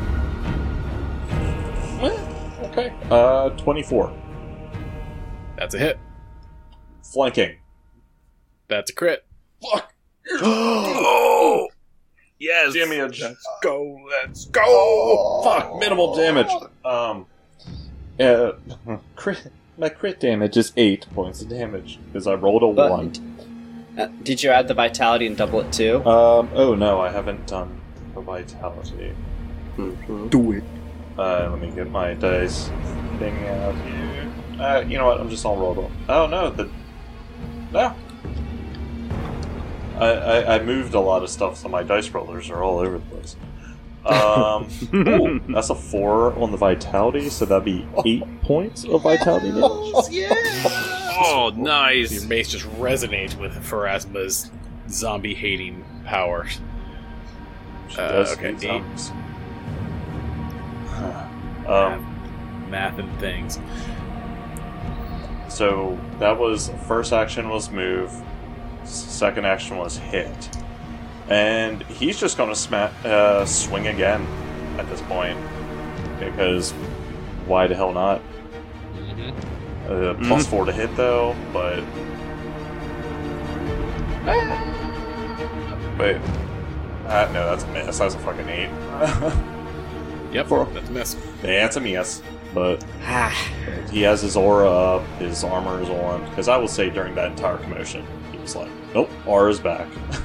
Eh, okay. Uh, twenty-four. That's a hit. Flanking. That's a crit. Fuck! Oh! Yes! Damage. Let's go. Let's go. Fuck! Minimal damage. Um. Uh, crit. My crit damage is eight points of damage because I rolled a But- one. Uh, did you add the vitality and double it too? Um. Oh no, I haven't done the vitality. Do it. Uh, let me get my dice thing out here. Uh, you know what? I'm just on roll. roll. Oh no, the no. I, I I moved a lot of stuff, so my dice rollers are all over the place. Um, ooh, that's a four on the vitality, so that'd be eight points of vitality damage. Yeah. Oh, nice! Your mace just resonates with Pharasma's zombie-hating power. She Uh, does okay, hate D. zombies. Um, Math and things. so that was first action was move. Second action was hit. And he's just going to sma- uh, swing again at this point. Because why the hell not? Mm-hmm. Uh, plus four to hit, though, but... Wait. Uh, no, that's a miss. That's a fucking eight. Yep, that's a miss. Yeah, it's a miss. But Ah. he has his aura up, his armor is on. Because I will say during that entire commotion, he was like, nope, aura's back.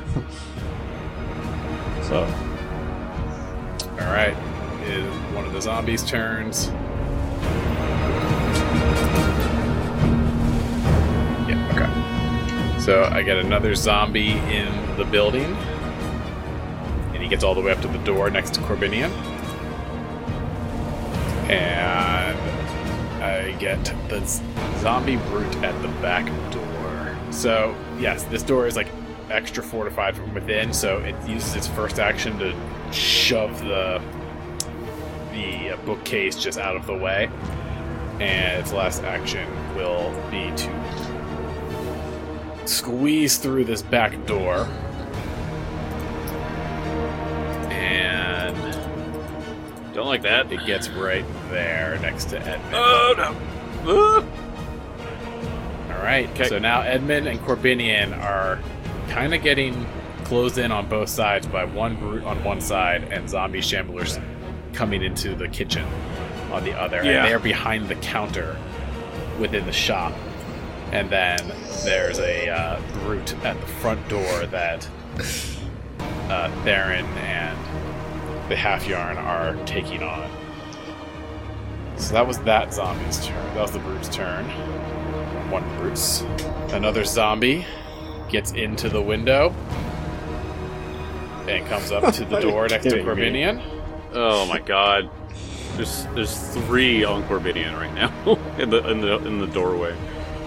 So. Alright. Is one of the zombies' turns. Yeah, okay. So I get another zombie in the building. And he gets all the way up to the door next to Corbinian. And I get the z- zombie brute at the back door. So, yes, this door is like extra fortified from within, so it uses its first action to shove the the uh, bookcase just out of the way. And its last action will be to squeeze through this back door. And Don't like that. it gets right there next to Edmund. Oh no! Ah! Alright, Okay. so now Edmund and Corbinian are kind of getting closed in on both sides by one brute on one side and zombie shamblers coming into the kitchen on the other. Yeah. And they're behind the counter within the shop. And then there's a uh, brute at the front door that uh, Theron and the Half Yarn are taking on. So that was that zombie's turn. That was the brute's turn. One of the brutes. Another zombie gets into the window and comes up to the door next to kidding me? Corbinian. Oh my god! There's there's three on Corbinian right now in the in the in the doorway.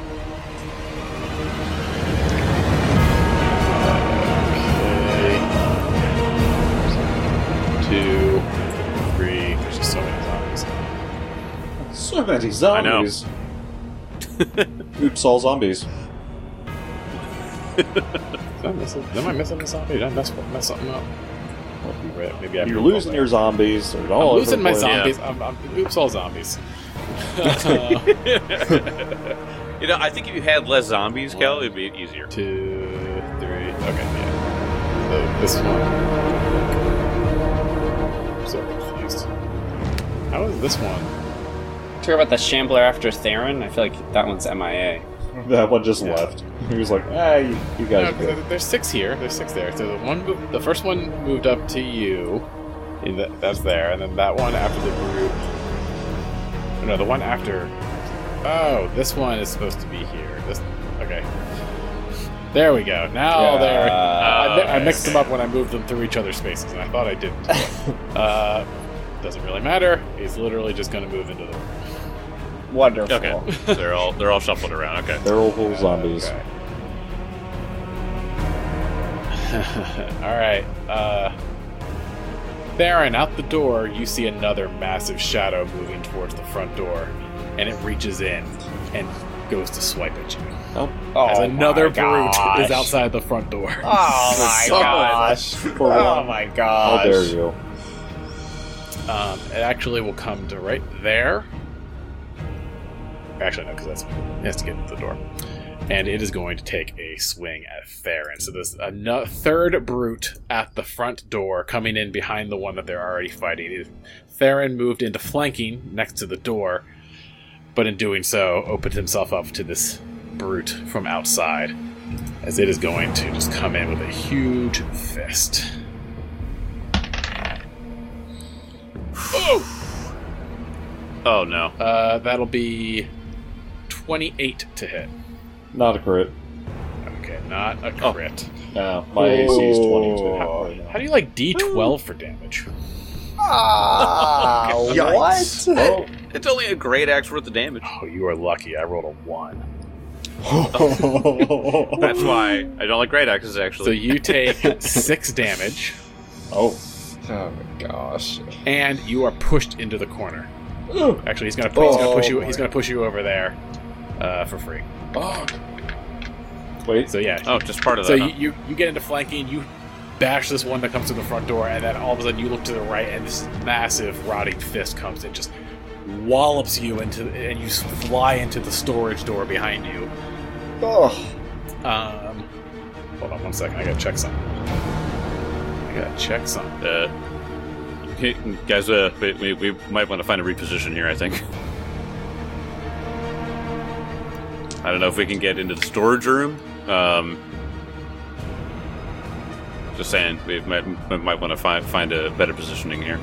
Two, three. There's just so many zombies. So many zombies. Oops, all zombies. Did I miss it? Am I missing a zombie? Did I mess, mess something up? Maybe I You're losing your zombies. They're all I'm over losing the my place. zombies. I'm, I'm, oops, all zombies. You know, I think if you had less zombies, Kel, it'd be easier. Two, three. Okay, yeah. So this one. I'm so confused. How is this one? Talk about the Shambler after Theron. I feel like that one's M I A. That one just Yeah. left. He was like, ah, you, you guys No, are 'cause good. there- there's six here. There's six there. So the one, moved, the first one moved up to you. In the, that's there, and then that one after the group. No, the one after. Oh, this one is supposed to be here. This. Okay. There we go. Now Yeah. there. I, mi- I okay, mixed them okay. up when I moved them through each other's spaces, and I thought I didn't. uh, doesn't really matter. He's literally just going to move into the room. Wonderful. Okay, they're all they're all shuffled around. Okay. They're all full zombies. Okay. All right. Uh, Theron, out the door, you see another massive shadow moving towards the front door, and it reaches in and goes to swipe at you. Oh, As Oh another my brute gosh. is outside the front door. Oh my Son. gosh. Oh my how gosh. dare you? Um, it actually will come to right there. Actually, no, because that's it has to get into the door. And it is going to take a swing at Theron. So there's a no- third brute at the front door coming in behind the one that they're already fighting. Theron moved into flanking next to the door, but in doing so, opened himself up to this brute from outside, as it is going to just come in with a huge fist. Oh! Oh no. Uh, that'll be twenty-eight to hit. Not a crit. Okay, not a Oh. crit. No, my A C is twenty-two. How, right now. how do you like D twelve for damage? Ah, Yikes. what? Oh, It's only a great axe worth of damage. Oh, you are lucky. I rolled a one. That's why I don't like great axes. So Actually, you take six damage, oh. Oh my gosh. and you are pushed into the corner. Actually, he's gonna, he's gonna Oh, push you. my. He's gonna push you over there uh, for free. Fuck. Wait. So yeah. Oh, just part of So that. you, you you get into flanking. You bash this one that comes to the front door, and then all of a sudden you look to the right, and this massive rotting fist comes and just wallops you into, and you fly into the storage door behind you. Oh. Um, hold on one second. I gotta check something. I gotta check something. Uh, okay, guys, uh, we, we, we might want to find a reposition here, I think. I don't know if we can get into the storage room. Um, just saying, we might, we might want to find find a better positioning here.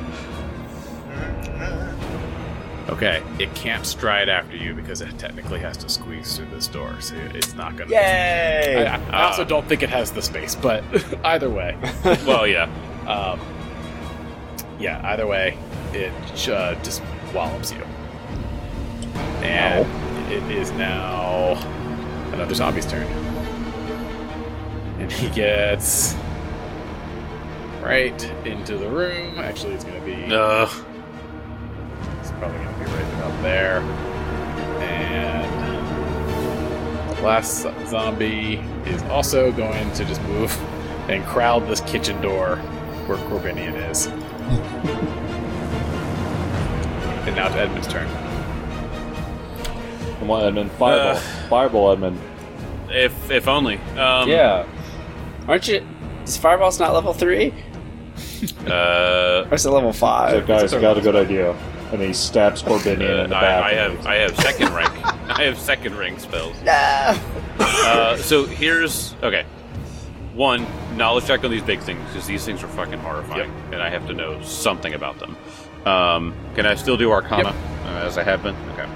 Okay, it can't stride after you because it technically has to squeeze through this door, so it's not gonna. Yay! I, I also don't think it has the space, but either way. Well, yeah. Um, yeah, either way, it uh, just wallops you. And it is now another zombie's turn. And he gets right into the room. Actually, it's going to be... Uh, It's probably going to be right about there. And the last zombie is also going to just move and crowd this kitchen door where Corbinian is. And now it's Edmund's turn. Come on, Edmund. Fireball. Uh. Fireball, Edmund. if if only. Um, Yeah. Aren't you... Is Fireball's not level three? Uh, Or is it level five? So, guys, I got a good idea. And he stabs Corbinian in the back. I, I have I have second rank. I have second rank spells. Nah. Uh, so here's okay. One, knowledge check on these big things because these things are fucking horrifying, and I have to know something about them. Um, can I still do Arcana Yep. uh, as I have been? Okay.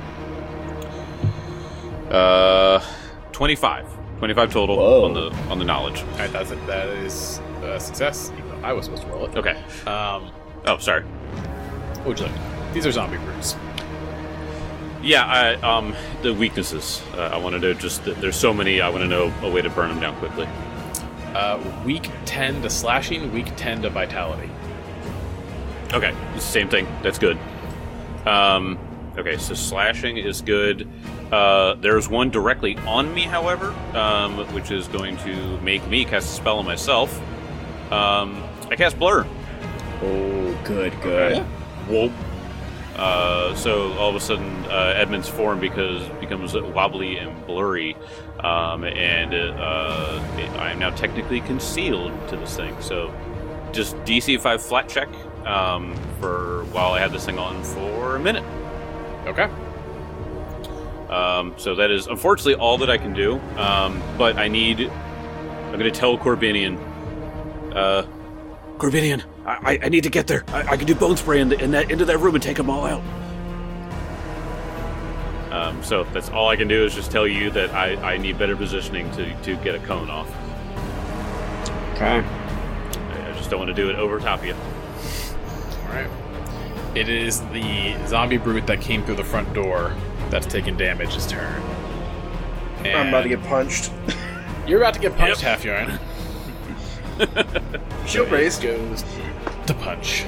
Uh, twenty-five. twenty-five total Whoa. on the on the knowledge. All right, that's it. That is a success. Even though I was supposed to roll it. Okay. Um, Oh, sorry. what would you like? These are zombie brutes. Yeah, I, um, the weaknesses. Uh, I want to know just there's so many. I want to know a way to burn them down quickly. Uh, weak ten to slashing, weak ten to vitality. Okay, it's the same thing. That's good. Um, okay, so slashing is good. Uh, there's one directly on me, however, um, which is going to make me cast a spell on myself. Um, I cast Blur. Oh, good, good. Whoa. Uh, so all of a sudden, uh, Edmund's form because becomes wobbly and blurry, um, and uh, I am now technically concealed to this thing. So just D C five flat check um, for while I have this thing on for a minute. Okay. Um, so that is unfortunately all that I can do. Um, but I need. I'm going to tell Corbinian. Uh, Corbinian, I, I need to get there. I, I can do bone spray in, the, in that into that room and take them all out. Um, so that's all I can do is just tell you that I, I need better positioning to, to get a cone off. Okay. I, I just don't want to do it over top of you. All right. It is the zombie brute that came through the front door that's taking damage his turn. And I'm about to get punched. You're about to get punched, Yep. half yarn. Shield raised. Goes to punch.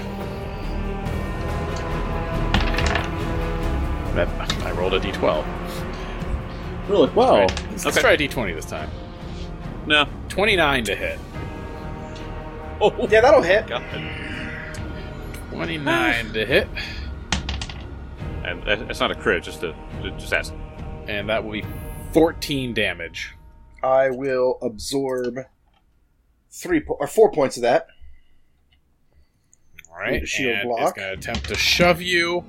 That, I rolled a d twelve. Really? Wow. Right. Let's Okay. try a d twenty this time. No. twenty-nine to hit. Oh, Yeah, that'll hit. God. twenty-nine to hit. And that, that's not a crit, just a just ask. And that will be fourteen damage. I will absorb three po- or four points of that. All right. Need a shield and block. it's going to attempt to shove you.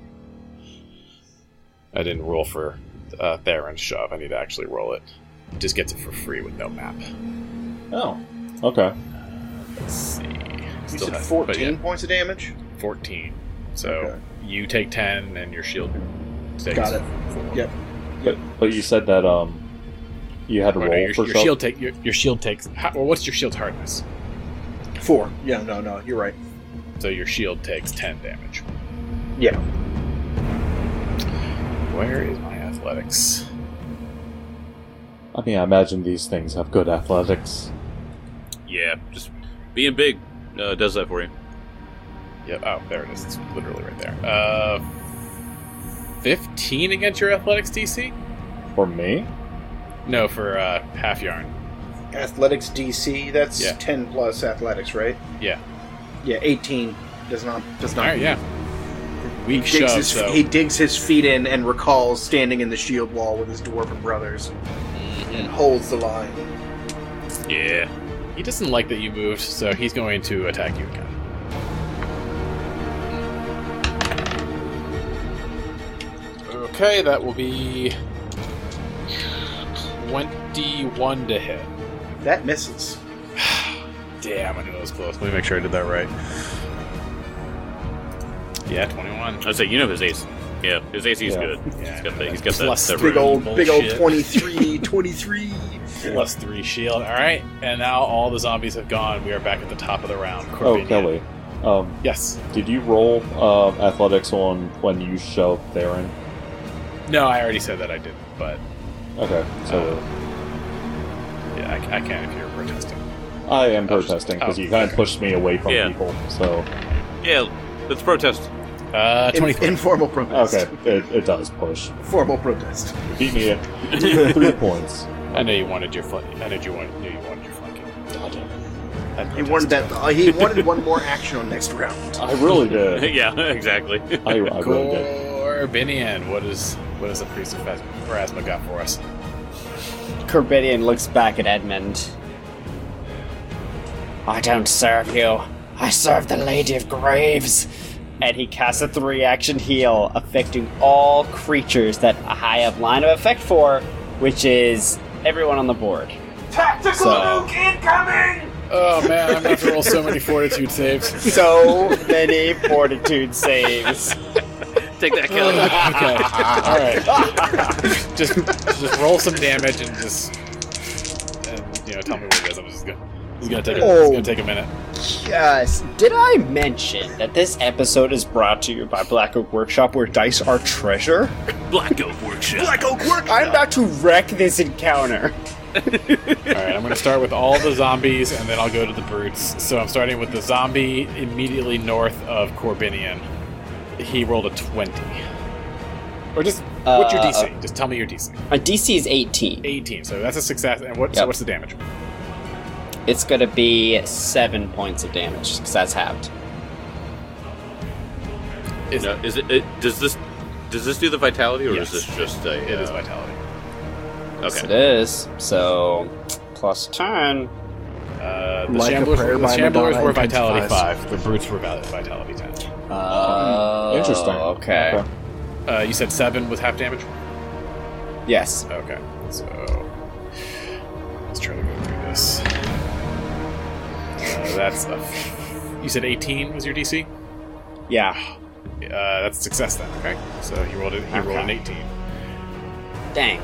I didn't roll for uh, Theron's shove. I need to actually roll it. It just gets it for free with no map. Oh. Okay. Let's see. You Still said has- fourteen but yeah, points of damage. fourteen. So Okay. you take ten, and your shield takes Got it. four. Yep. But, but you said that um, you had to Or roll no, your, for your shove? shield take your, your shield takes. How, well, what's your shield's hardness? Four. Yeah, no, no, you're right. So your shield takes ten damage. Yeah. Where is my athletics? I mean, I imagine these things have good athletics. Yeah, just being big uh, does that for you. Yep. Oh, there it is. It's literally right there. Uh, fifteen against your athletics D C? For me? No, for uh, half yarn. Athletics D C, that's Yeah. ten plus athletics, right? Yeah. Yeah, eighteen does not does not. All right, yeah. Weak He digs, shove, his, so... he digs his feet in and recalls standing in the shield wall with his dwarven brothers and holds the line. Yeah. He doesn't like that you moved, so he's going to attack you again. Okay, that will be twenty-one to hit. That misses. Damn, I knew that was close. Let me make sure I did that right. Yeah, twenty-one. I say, you know his ace. Yeah, his A C is Yeah. good. Yeah, he's got the, that's he's got the, plus the three. Big old, big old Bullshit. twenty-three, twenty-three. Plus three shield. Alright, and now all the zombies have gone. We are back at the top of the round. Oh, Corbinian. Kelly. Um, Yes. did you roll uh, athletics on when you shoved Theron? No, I already said that I didn't, but Okay, so yeah, I, I can if you're protesting. I am I was- protesting because oh, you kind okay. of pushed me away from Yeah. people. So Yeah, let's protest. Uh, In, twenty-three. informal protest. okay, it, it does push. Formal protest. You beat me at three points. I know you wanted your flanking. I know you wanted, knew you wanted your flanking. I'd He wanted protest. that. Uh, he wanted one more action on next round. I really did. yeah, exactly. I, I really did. Corbinian, what is what is the priest of Pharasma got for us? Corbinian looks back at Edmund. I don't serve you. I serve the Lady of Graves. And he casts a three-action heal, affecting all creatures that I have line of effect for, which is everyone on the board. Tactical So- nuke incoming! Oh man, I'm gonna have to roll so many fortitude saves. So many fortitude saves. Take that, Kelly. Okay, alright. just just roll some damage and just and you know tell me what it is. I'm just gonna it's gonna take a, it's gonna take a minute. Yes. Did I mention that this episode is brought to you by Black Oak Workshop, where dice are treasure? Black Oak Workshop. Black Oak Work! I'm about to wreck this encounter. Alright, I'm gonna start with all the zombies and then I'll go to the brutes. So I'm starting with the zombie immediately north of Corbinian. He rolled a twenty. Or just what's your D C? Uh, Just tell me your D C. My D C is eighteen. eighteen. So that's a success. And what? So Yep. what's the damage? It's going to be seven points of damage, because that's halved. Is No, is it, it? Does this? Does this do the vitality, or Yes. is this just a? It is uh, vitality. Yes, Okay. it is. So, plus ten. Uh, the Like a Shamblers, prayer the by Shamblers Madonna were and vitality Twenty-five. five. The brutes were val- vitality ten. Oh, Interesting. Okay. Uh, you said seven was half damage. Yes. Okay, so let's try to go through this. Uh, that's a. F- you said eighteen was your D C. Yeah. Uh, that's a success then. Okay, so he rolled it. He rolled an Okay. eighteen. Dang.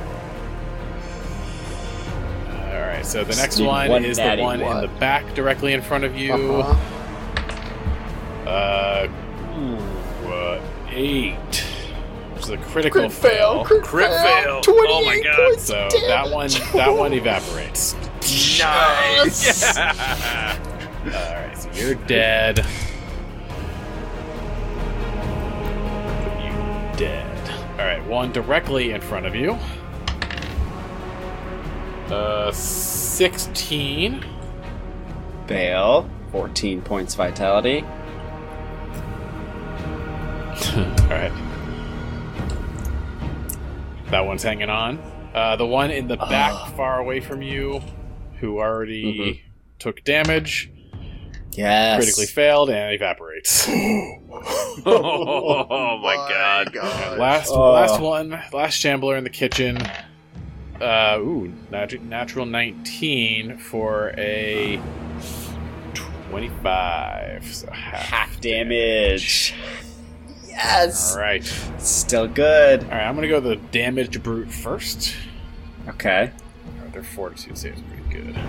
Uh, all right, so the next Need one one is the natty one in one. the back, directly in front of you. Uh-huh. Uh, ooh, uh, eight. Which is a critical Crit fail, crit Crit fail. fail. Oh my god! So that one, that one evaporates. Nice! All right, so you're dead. You dead. All right, one directly in front of you. Uh, sixteen. Fail. fourteen points vitality. All right. That one's hanging on. Uh, the one in the back, Ah. far away from you, who already Mhm. took damage, Yes. critically failed, and evaporates. Oh, my god. last, Oh. last one, last shambler in the kitchen. Uh, ooh, nat- natural nineteen for a twenty-five. So half, Half damage. Yes. All right. Still good. All right, I'm gonna go the damaged brute first. Okay. Oh, their fortitude saves pretty good.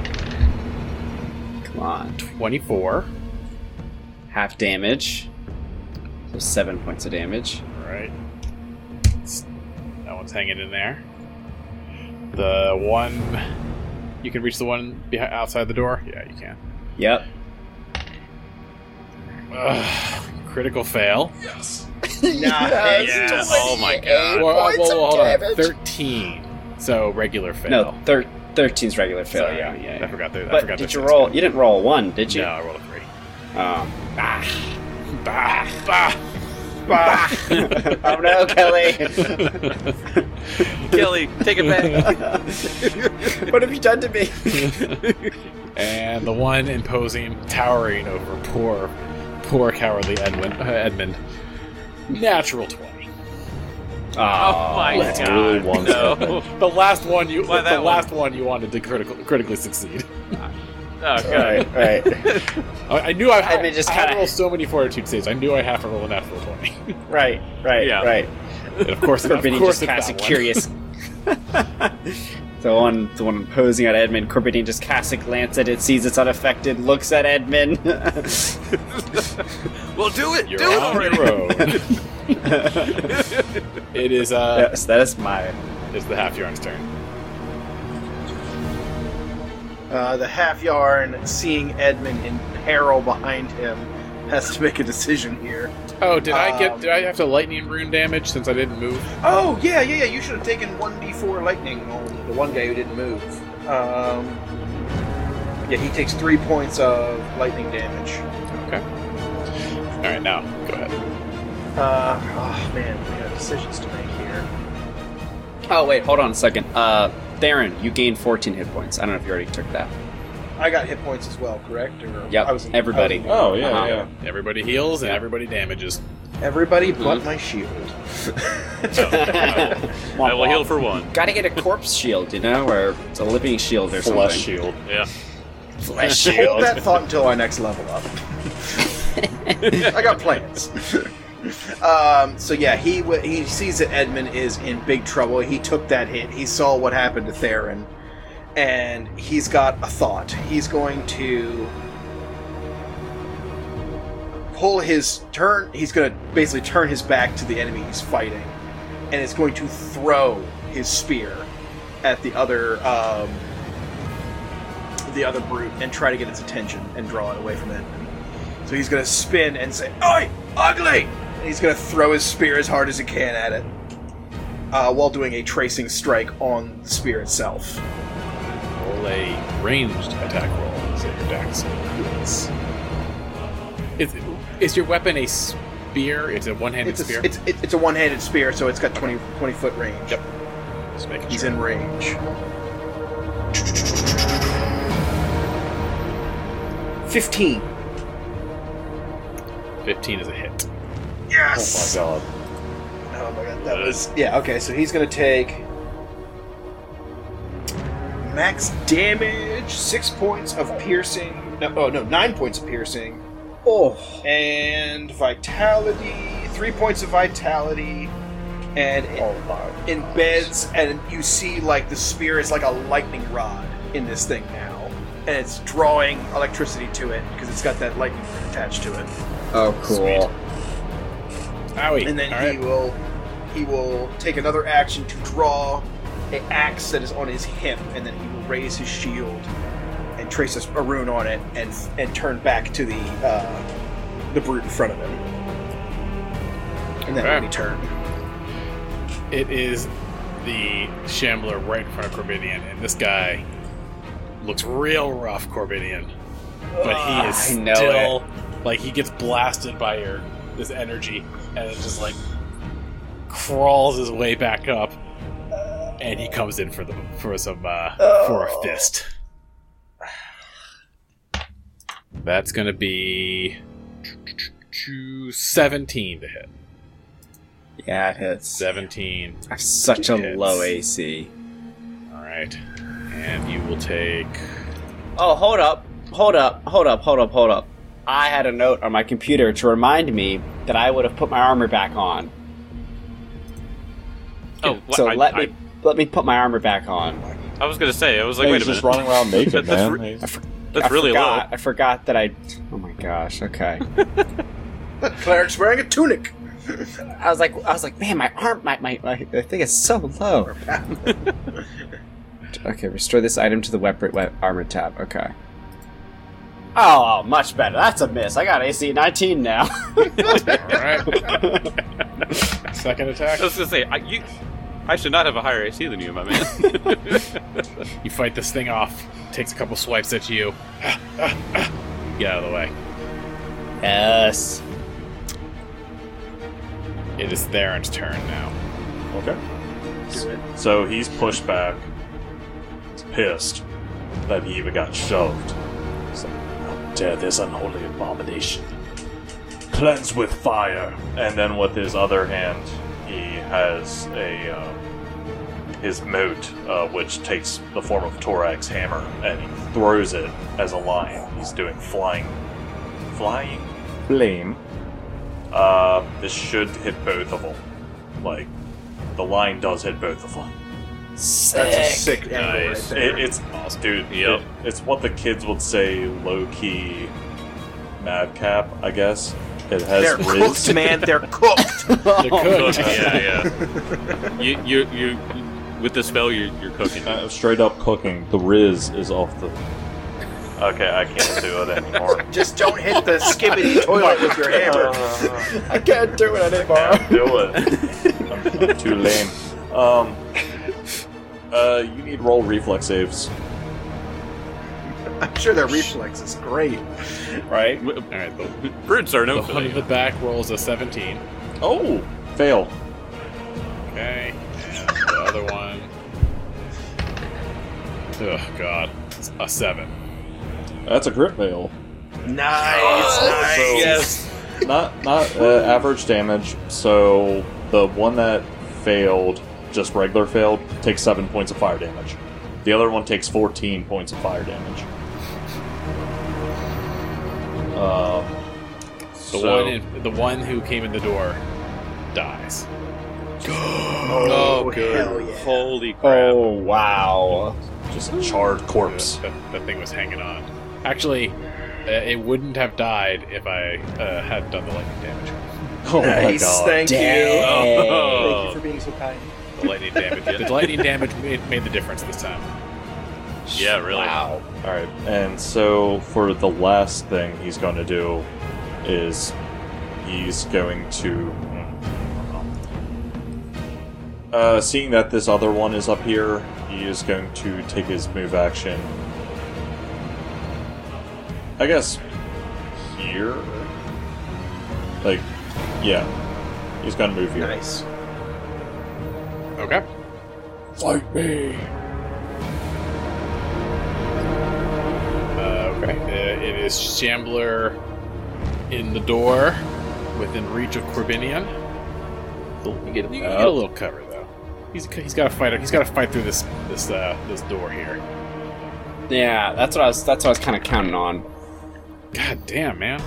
Come on. twenty-four. Half damage. So seven points of damage. All right. That one's hanging in there. The one you can reach the one behind, outside the door. Yeah, you can. Yep. Ugh, critical fail. Nice. Yeah. Oh my god. Whoa, whoa, whoa, hold on. Thirteen. So regular fail. No, thir- thirteen's regular fail. Sorry, Yeah, yeah. I yeah. forgot that. I But forgot did that you shit's roll? good. You didn't roll a one, did you? No, I rolled a three. Um, ah, Bah, bah, bah. Oh no, Kelly! Kelly, take it back. What have you done to me? And the one imposing, towering over poor, poor cowardly Edmund. Uh, Edmund. Natural twenty. Oh my Let's god! really want No. The last one you, Why the that one? last one you wanted to critical, critically succeed. Okay. Right, right. I, I knew I, I, Edmund just I had to kinda- roll so many fortitude saves. I knew I had to roll a natural twenty. Right, right, Yeah. right. And of course, of Corbinian course, just it's casts a that one. curious. the one, the one imposing at Edmund. Corbinian just casts a glance at it, sees it's unaffected, looks at Edmund. Well, do it. You're do it on already. your own. It is uh, Yes, that is my. it's the half yarn's turn. Uh, the half yarn, seeing Edmund in peril behind him, has to make a decision here. Oh, did I get? Um, Did I have to lightning rune damage since I didn't move? Oh, yeah, yeah, yeah. You should have taken one d four lightning on the one guy who didn't move. Um, yeah, he takes three points of lightning damage. Okay. All right, now go ahead. Uh, oh, man, we got decisions to make here. Oh wait, hold on a second. Uh, Theron, you gained fourteen hit points. I don't know if you already took that. I got hit points as well, correct? Or Yep, I was in, everybody. I was in- Oh yeah, Uh-huh. yeah. Everybody heals and Yeah. everybody damages. Everybody but Mhm. my shield. I will heal for one. Gotta get a corpse shield, you know, or it's a living shield or Flesh something. shield. Yeah. Flesh Hold that thought until I next level up. I got plans. um, so yeah, he w- he sees that Edmund is in big trouble. He took that hit. He saw what happened to Theron, and he's got a thought. He's going to pull his turn. He's going to basically turn his back to the enemy he's fighting, and is going to throw his spear at the other um, the other brute and try to get its attention and draw it away from it. So he's going to spin and say, "Oi, ugly!" And he's going to throw his spear as hard as he can at it, uh, while doing a tracing strike on the spear itself. Roll a ranged attack roll. Say your dex. Is, is your weapon a spear? It's a one-handed It's a, spear. it's, it, it's a one-handed spear, so it's got twenty, twenty foot range. Yep. Just making He's sure. in range. Fifteen. Fifteen is a hit. Yes. Oh my god. Oh my god, that was yeah. Okay, so he's gonna take max damage, six points of piercing. No, oh no, nine points of piercing, Oh, and vitality, three points of vitality, and it Oh my. embeds. And you see like the spear is like a lightning rod in this thing now, and it's drawing electricity to it because it's got that lightning attached to it. oh, cool. Owie. And then All he right. will he will take another action to draw an axe that is on his hip, and then he will raise his shield and trace a, a rune on it, and and turn back to the uh, the brute in front of him. And then Okay. will be turn. It is the Shambler right in front of Corbinian, and this guy looks real rough, Corbinian. But he is I know still like he gets blasted by your this energy, and it just like crawls his way back up, and he comes in for the for some uh, for a fist. That's gonna be seventeen to hit. Yeah, it hits. Seventeen. I have such a Hits. low A C. All right, and you will take. Oh, hold up, hold up, hold up, hold up, hold up. I had a note on my computer to remind me that I would have put my armor back on. Oh, wh- So I, let I, me let me put my armor back on. I was gonna say. I was like, Hey, wait he's a just minute. running around naked, That- that's man. re- He's- That's I really forgot, low. I forgot that I. Oh my gosh. Okay. That cleric's wearing a tunic. I was like, I was like, man, my arm, my my, my I think it's so low. Okay, restore this item to the weapon we- armor tab. Okay. Oh, much better. That's a miss. I got A C nineteen now. All right. Second attack. I was gonna say, I, you, I should not have a higher A C than you, my man. You fight this thing off. Takes a couple swipes at you. Get out of the way. Yes. It is Theron's turn now. Okay. So he's pushed back. He's pissed that he even got shoved. He's like, how dare this unholy abomination. Cleanse with fire. And then with his other hand, he has a uh, his moat, uh, which takes the form of Torak's hammer, and he throws it as a line. He's doing flying, flying flame. Uh, this should hit both of them. Like, the line does hit both of them. That's a sick angle Nice. right there. It, it's dude. Yep. It, it's what the kids would say, low key, madcap. I guess it has They're Riz. cooked, man. They're cooked. They're Cooked, cooked. yeah, yeah. You, you, you, with the spell, you're, you're cooking. Uh, straight up cooking. The Riz is off the. Okay, I can't do it anymore. Just don't hit the skibbity toilet with your hammer. Uh, I can't do it anymore. can't do it. I'm, I'm too lame. Um. Uh, you need roll reflex saves. I'm sure their reflex is great. Right? Alright, the, Brutes are the no for one in the that. back rolls a seventeen. Oh, fail. Okay, and the other one. Oh god, a seven. That's a crit fail. Nice, nice. So- Yes. Not not uh, average damage. So the one that failed, just regular failed, takes seven points of fire damage. The other one takes fourteen points of fire damage. Um, The so- one, in, the one who came in the door, dies. Oh, good. hell yeah. Holy crap. Oh, wow. just a charred corpse. That, that thing was hanging on. Actually, uh, it wouldn't have died if I uh, hadn't done the lightning damage. Oh my Nice, god. thank Dang. you. Thank Oh. you for being so kind. The lightning damage. The lightning damage made, made the difference this time. Yeah, really. Wow. Alright, and so for the last thing he's going to do is he's going to. Uh, seeing that this other one is up here, he is going to take his move action. I guess here? Like, yeah. He's gonna move here. Nice. Okay. Fight me! Uh, okay. Uh, it is Shambler in the door, within reach of Corbinian. You get, you get a little cover though. He's he's got to fight. He's got to fight through this this uh, this door here. Yeah, that's what I was. That's what I was kind of counting on. God damn, man.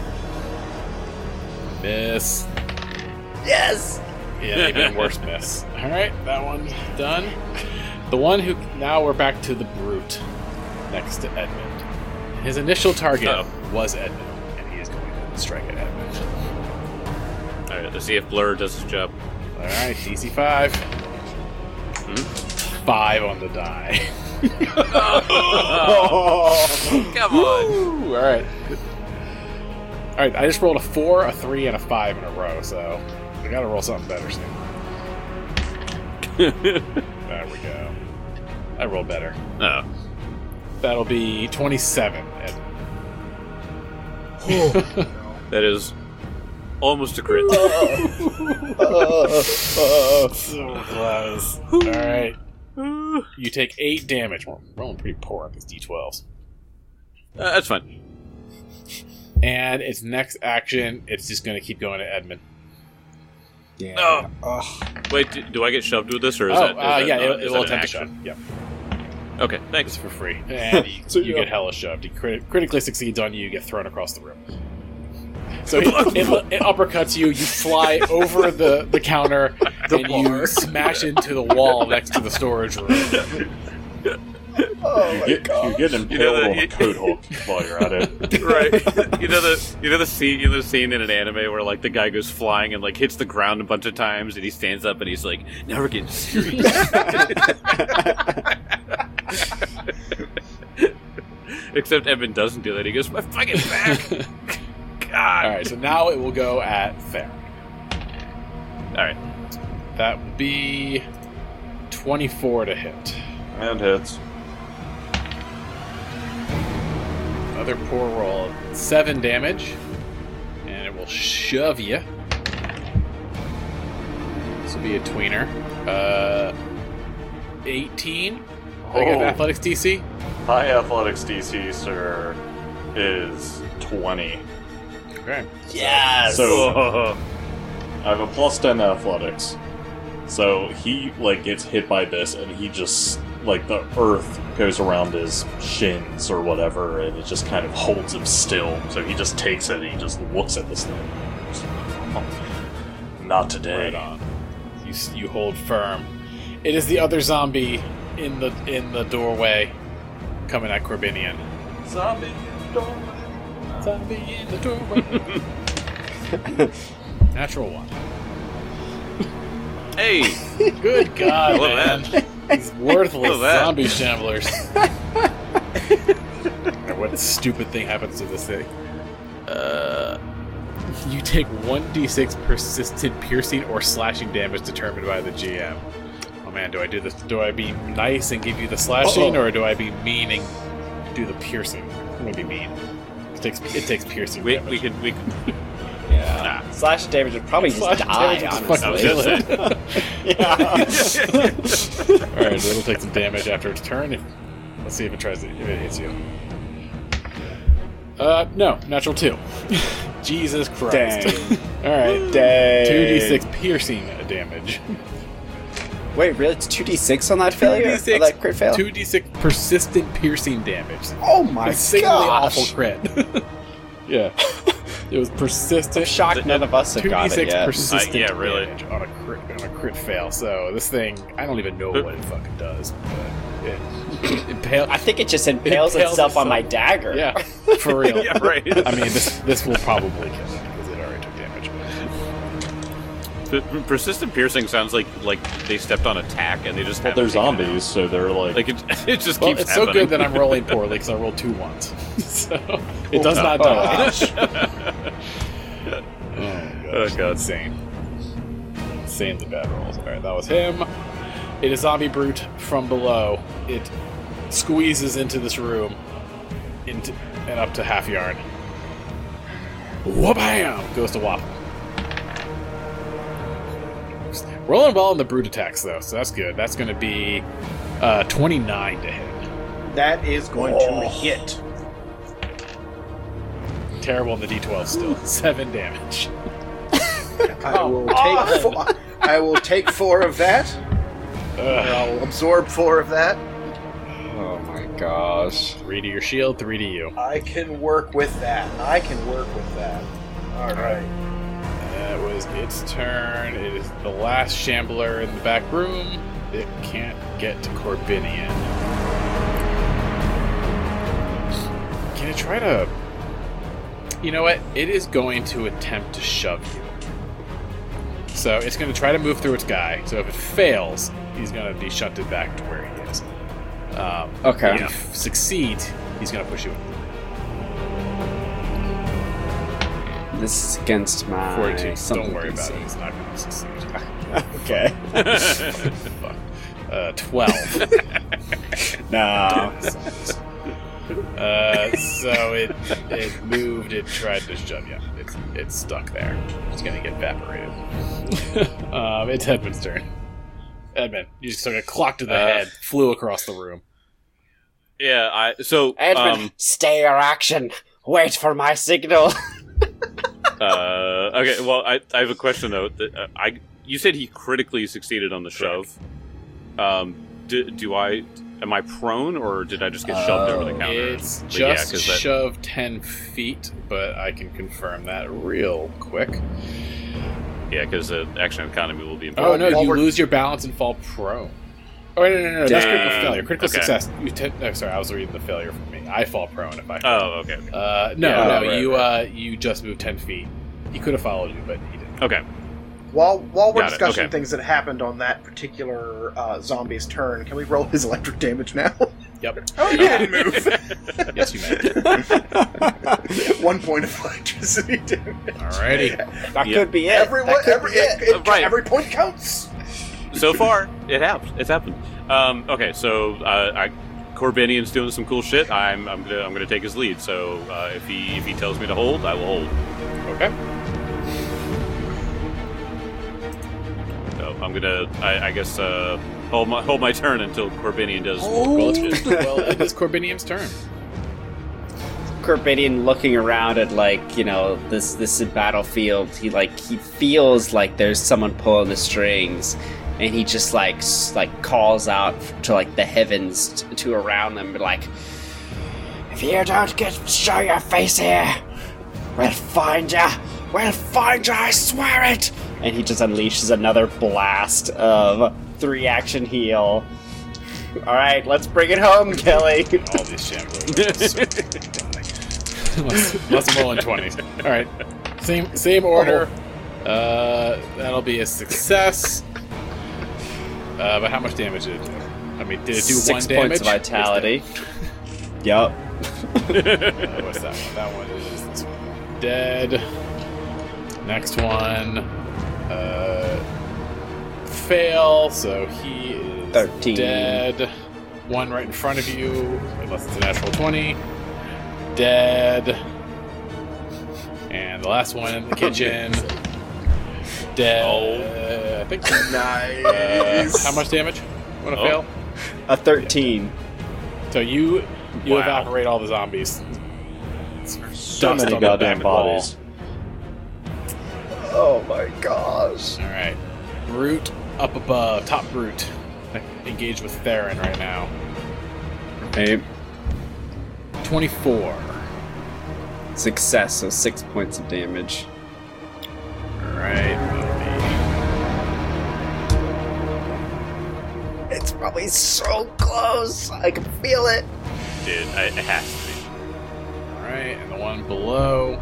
Miss. Yes. Yeah, even worse miss. All right, that one's done. The one who now we're back to the brute next to Edmund. His initial target Uh-oh. was Edmund, and he is going to strike at Edmund. Alright, let's see if Blur does his job. All right, D C five. Hmm? Five on the die. Come on. Woo! All right. All right, I just rolled a four, a three, and a five in a row, so I gotta roll something better soon. There we go. I rolled better. Oh. That'll be twenty-seven. Ed. That is almost a crit. So close. All right. You take eight damage. Well, I'm rolling pretty poor on these D twelves. Uh, that's fine. And its next action, it's just going to keep going to Edmund. Yeah. Oh. Ugh. Wait, do, do I get shoved with this, or is oh, that? Is uh, that yeah, not- it, is it will that an attempt to action? shove. Yep. Okay, It's thanks. for free. And you, So, you yeah. get hella shoved. He crit- critically succeeds on you, you get thrown across the room. So it, it, it uppercuts you, you fly over the, the counter, and you smash into the wall next to the storage room. Oh You my get, god. you get impaled You know the- on a coat hook while you're at it. Right. You know the you know the scene you know the scene in an anime where like the guy goes flying and like hits the ground a bunch of times and he stands up and he's like, now we're getting serious. Except Evan doesn't do that. He goes, my fucking back. God. Alright, so now it will go at Theron. All right. That would be twenty-four to hit. And hits. Another poor roll. Seven damage. And it will shove you. This will be a tweener. Uh, eighteen. I got Oh. athletics D C. My athletics D C, sir, is twenty. Okay. Yes. So I have a plus ten athletics. So he like gets hit by this, and he just like the earth goes around his shins or whatever, and it just kind of holds him still. So he just takes it and he just looks at this thing. Not today. Right on. You s- you hold firm. It is the other zombie in the in the doorway, coming at Corbinian. Zombie in the doorway. Zombie in the doorway. Natural one. Hey, Good God, Love man. that. These worthless Love that. zombie shamblers. Alright, what stupid thing happens to this thing? Uh, you take one d six persistent piercing or slashing damage determined by the G M. Oh man, do I do this? Do I be nice and give you the slashing, Uh-oh. or do I be mean and do the piercing? I'm gonna be mean. It takes it takes piercing we damage. we could we could, Yeah. Slash damage would probably just Slash die, damage would honestly. I was fucking gonna yeah. Alright, it'll take some damage after its turn. Let's see if it tries to, if it hits you. Uh, no, natural two. Jesus Christ. Dang. Alright, Dang. two d six piercing damage. Wait, really? It's two d six on that failure? two d six, Or that crit fail? two d six persistent piercing damage. Oh my Insanely gosh! awful crit. Yeah. It was I'm persistent. shocked none of us have got it two d six yet. persistent Uh, yeah, really. damage on a crit on a crit fail. So this thing, I don't even know what it fucking does. But it, it impale- I think it just impales, impales itself on itself. my dagger. Yeah, for real. yeah, right. I mean, this this will probably kill it because it already took damage. The persistent piercing sounds like like they stepped on a tack and they just Well, haven't they're taken it zombies, so they're like. out. Like it, it just Well, keeps it's so happening. good that I'm rolling poorly because I rolled two ones, so it does Oh, not oh, die. gosh. Oh, gosh. Oh, God. Insane. Insanely bad rolls. Alright, that was him. It is Zombie Brute from below. It squeezes into this room into and up to half yard. Wha-bam! Goes to Whop. Rolling well on the Brute attacks, though, so that's good. That's going to be uh, twenty-nine to hit. That is going Oh. to hit. Terrible in the D twelve still. Seven damage. I will take. Four, I will take four of that. Or Ugh. I'll absorb four of that. Oh my gosh. Three to your shield, three to you. I can work with that. I can work with that. All right. That was its turn. It is the last shambler in the back room. It can't get to Corbinian. Can it try to... You know what? It is going to attempt to shove you. So it's going to try to move through its guy. So if it fails, he's going to be shunted back to where he is. Um, Okay. If he succeeds, he's going to push you in. This is against my forty-two. something Don't worry D C. about it. It's not going to succeed. Okay. Fuck. Uh, twelve. No. Uh, so it it moved. It tried to shove you. It's it's stuck there. It's gonna get evaporated. um, it's Edmund's turn. Edmund, you just took a clock to the Uh, head, flew across the room. Yeah, I so Edmund, um stay your action. Wait for my signal. uh okay, well I I have a question though. That, uh, I you said he critically succeeded on the shove. Um do, do I am I prone or did I just get shoved over the counter? It's But yeah, just 'cause that- shoved ten feet, but I can confirm that real quick. Yeah, because uh, action economy will be Oh important. no, While you we're- lose your balance and fall prone. Oh no, no, no, no. That's critical Dang. failure. Critical Okay. success. You t- no, sorry, I was reading the failure from me. I fall prone if I. Oh, okay. okay. Uh, no, Yeah, no, right, you right. uh, you just moved ten feet. He could have followed you, but he didn't. Okay. While while we're Got it, discussing okay. things that happened on that particular uh, zombie's turn, can we roll his electric damage now? Yep. Oh, you didn't move. Yes, you may. One point of electricity damage. Alrighty. That Yeah. could be it. Every, That could every, be it. it- it- Right. every point counts. so far, it happens. It's happened. Um, okay, so uh, I, Corbinian's doing some cool shit. I'm I'm gonna I'm gonna take his lead. So uh, if he if he tells me to hold, I will hold. Okay. So I'm gonna I, I guess uh, hold my hold my turn until Corbinian does more Well, bullshit. well, it is Corbinian's turn. Corbinian looking around at, like, you know, this this battlefield, he like he feels like there's someone pulling the strings, and he just like s- like calls out to like the heavens t- to around them, like, if you don't get show your face here, we'll find ya, we'll find ya, I swear it. And he just unleashes another blast of three action heal. All right, let's bring it home, Kelly. All these shambles. Let's, let's roll in twenties. All right, same same order. Uh, that'll be a success. Uh, but how much damage did it do? I mean, did it do Six one points damage? of vitality. Yup. Uh, what's that one? That one is this one. Dead. Next one. Uh, fail. So he is thirteen. dead. One right in front of you, unless it's a natural twenty. Dead. And the last one in the kitchen. Dead. Oh. I think. Nice. Uh, how much damage? Want to Oh. fail? A thirteen. So you you Wow. evaporate all the zombies. So Dust many on the goddamn back wall. bodies. Oh my gosh. All right, Brute up above, top Brute, engaged with Theron right now. Hey, twenty-four. success, so six points of damage. All right, It's probably so close. I can feel it. Dude, I, it has to be. all right, and the one below.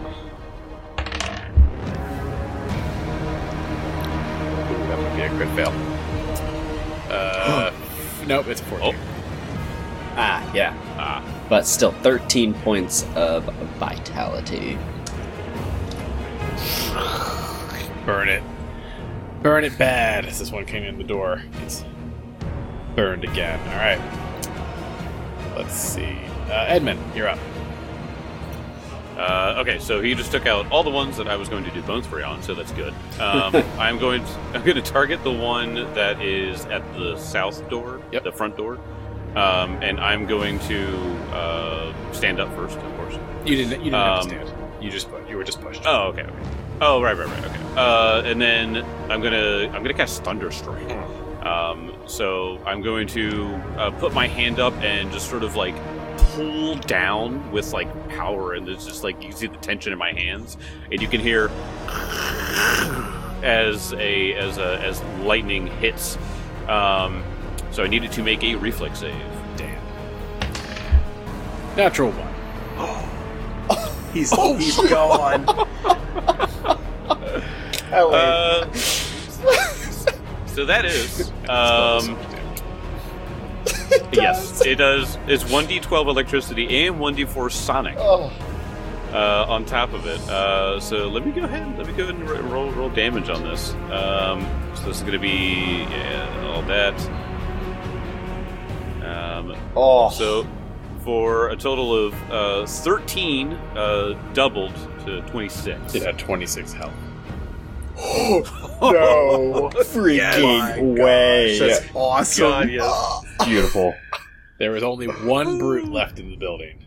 Ooh, that might be a crit fail. Uh, nope, it's a fourteen. Ah, yeah. Ah, But still, thirteen points of vitality. Burn it. Burn it bad. As this one came in the door. It's burned again. Alright. Let's see. Uh, Edmund, you're up. Uh, okay, so he just took out all the ones that I was going to do bone spray on, so that's good. Um, I'm going to I'm going to target the one that is at the south door, Yep. the front door, um, and I'm going to uh, stand up first, of course. You didn't you didn't have to Um, stand. You just pu- you were just pushed. Oh, okay, okay. Oh, right, right, right. Okay. Uh, and then I'm gonna I'm gonna cast Thunderstrike. Um, so I'm going to uh, put my hand up and just sort of like pull down with like power, and it's just like you see the tension in my hands, and you can hear as a as a as lightning hits. Um, so I needed to make a reflex save. Damn. Natural one. He's he's gone. Kelly. Uh, so that is um. Yes, it does. It's one d twelve electricity and one d four sonic Oh. uh, on top of it. Uh, so let me go ahead. Let me go ahead and ro- roll roll damage on this. Um, so this is going to be yeah, all that. Um, Oh. so for a total of uh, thirteen, uh, doubled to twenty-six. It had twenty-six health. No. Freaking way. That's awesome. God, yes. Beautiful. There was only one brute left in the building.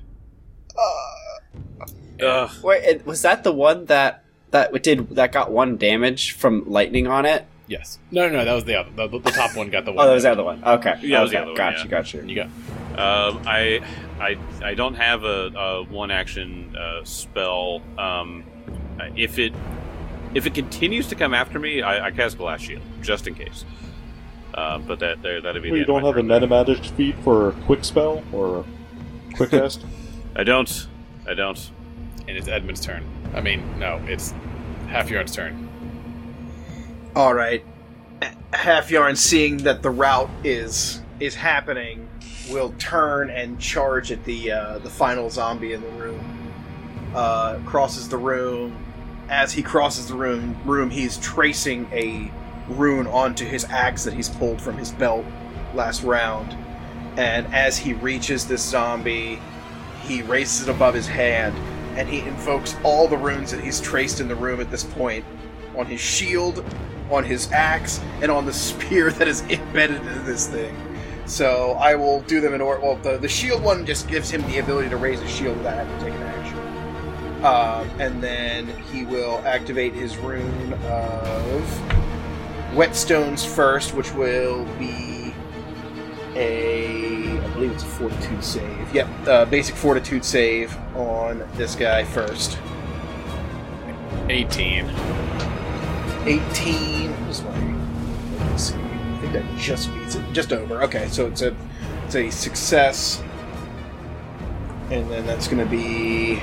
Ugh. Wait, it- was that the one that that did that got one damage from lightning on it? Yes. No, no, no. That was the other. The, the top one got the one. Oh, that was the other one. Okay. Yeah, that was the okay. other one, Gotcha, yeah. gotcha. You got. Um, I, I, I don't have a, a one action uh, spell. Um, if it, if it continues to come after me, I, I cast Glass Shield just in case. Uh, but that there, that'd be. Well, the you end of don't my have a turn. meta magic feat for a quick spell or a quick cast? I don't. I don't. And it's Edmund's turn. I mean, no, it's Half Yarn's turn. All right. Half Yarn, seeing that the rout is is happening, will turn and charge at the uh, the final zombie in the room. Uh, crosses the room. As he crosses the room, room he's tracing a rune onto his axe that he's pulled from his belt last round. And as he reaches this zombie, he raises it above his hand, and he invokes all the runes that he's traced in the room at this point on his shield, on his axe, and on the spear that is embedded into this thing. So I will do them in order. Well, the, the shield one just gives him the ability to raise his shield without having to take an action. Um, and then he will activate his rune of Whetstones first, which will be a, I believe it's a Fortitude save. Yep, uh, basic Fortitude save on this guy first. eighteen. eighteen. What's my? Let's see. I think that just beats it. Just over. Okay, so it's a it's a success, and then that's going to be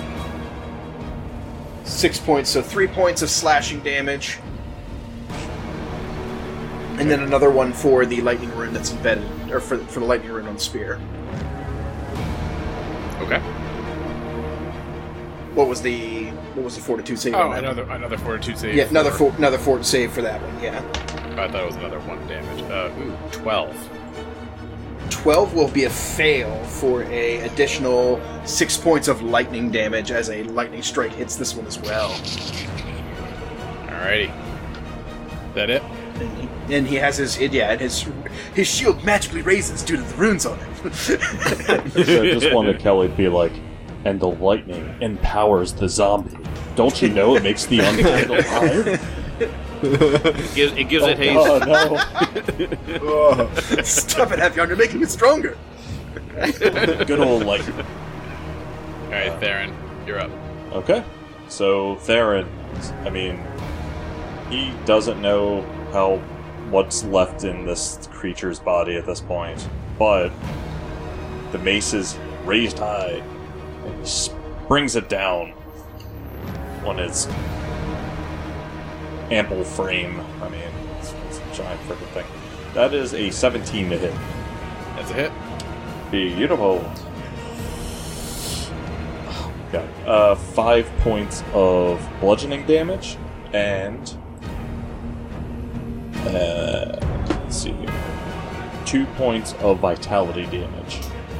six points. So three points of slashing damage, and then another one for the lightning rune that's embedded, or for for the lightning rune on the spear. Okay. What was the what was the fortitude save? Oh, on that? another another fortitude save. Yeah, another for- for, another fort save for that one. Yeah. I thought it was another one damage. Uh, ooh, twelve. twelve will be a fail for a additional six points of lightning damage as a lightning strike hits this one as well. Alrighty. That it? And he, and he has his yeah, and his his shield magically raises due to the runes on it. So I just wanted Kelly to be like, and the lightning empowers the zombie. Don't you know it makes the undead alive? It gives, it, gives oh, it haste. Oh, no. Oh, stop it, Halfyard, you're making it stronger. Good old lightning. Alright, Theron, you're up. Okay. So Theron, I mean, he doesn't know how what's left in this creature's body at this point, but the mace is raised high and he springs it down on its ample frame. I mean, it's, it's a giant freaking thing. That is a seventeen to hit. That's a hit. Beautiful. Got uh, five points of bludgeoning damage and uh, let's see, two points of vitality damage.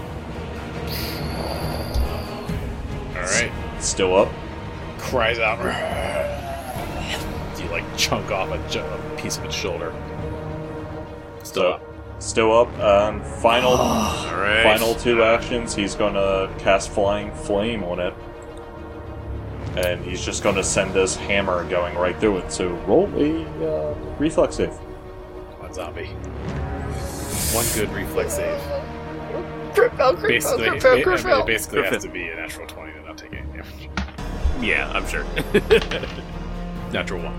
Alright. Still up. Cries out. You like chunk off a, ju- a piece of its shoulder. Still So, up. still up. Um, final, Alright. final two actions. He's gonna cast Flying Flame on it, and he's just gonna send this hammer going right through it. So roll a uh, reflex save. One zombie. One good reflex save. Griffel, Griffel, Basically, Griffel, it, it Griffel. basically has Griffin. to be a natural twenty to not take any damage. Yeah, I'm sure. Natural one.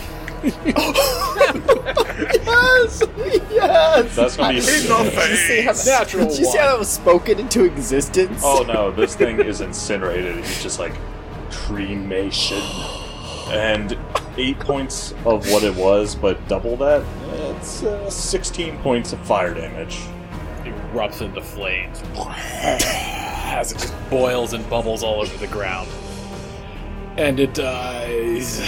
Yes! Yes! That's gonna be. In the Did you see how that, Natural did you see how one. that was spoken into existence? Oh no, this thing is incinerated. He's just like cremation. And eight points of what it was, but double that. It's uh, sixteen points of fire damage. It erupts into flames as it just boils and bubbles all over the ground. And it dies.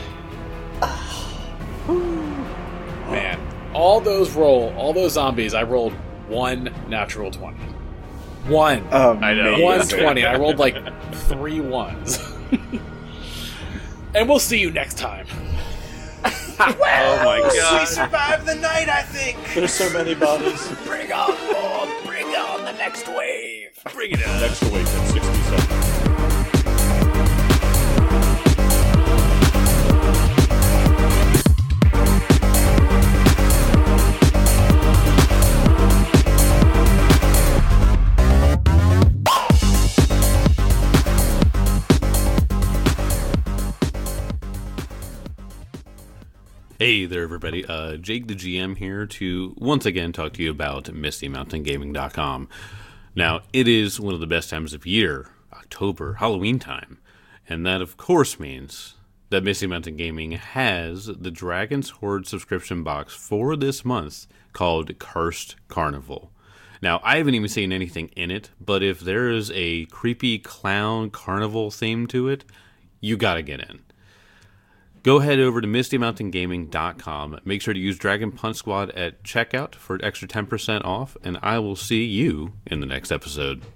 Man, all those roll, all those zombies, I rolled one natural twenty. One. Um, I know. one twenty. I rolled like three ones. And we'll see you next time. Oh my We god. survived the night, I think. There's so many bodies. Bring on, Lord. Bring on the next wave. Bring it on. Next week at sixty seconds. Hey there, everybody. Uh, Jake the G M here to once again talk to you about Misty Mountain Gaming dot com. Now, it is one of the best times of year, October, Halloween time. And that, of course, means that Misty Mountain Gaming has the Dragon's Horde subscription box for this month called Cursed Carnival. Now, I haven't even seen anything in it, but if there is a creepy clown carnival theme to it, you gotta get in. Go head over to misty mountain gaming dot com. Make sure to use Dragon Punch Squad at checkout for an extra ten percent off, and I will see you in the next episode.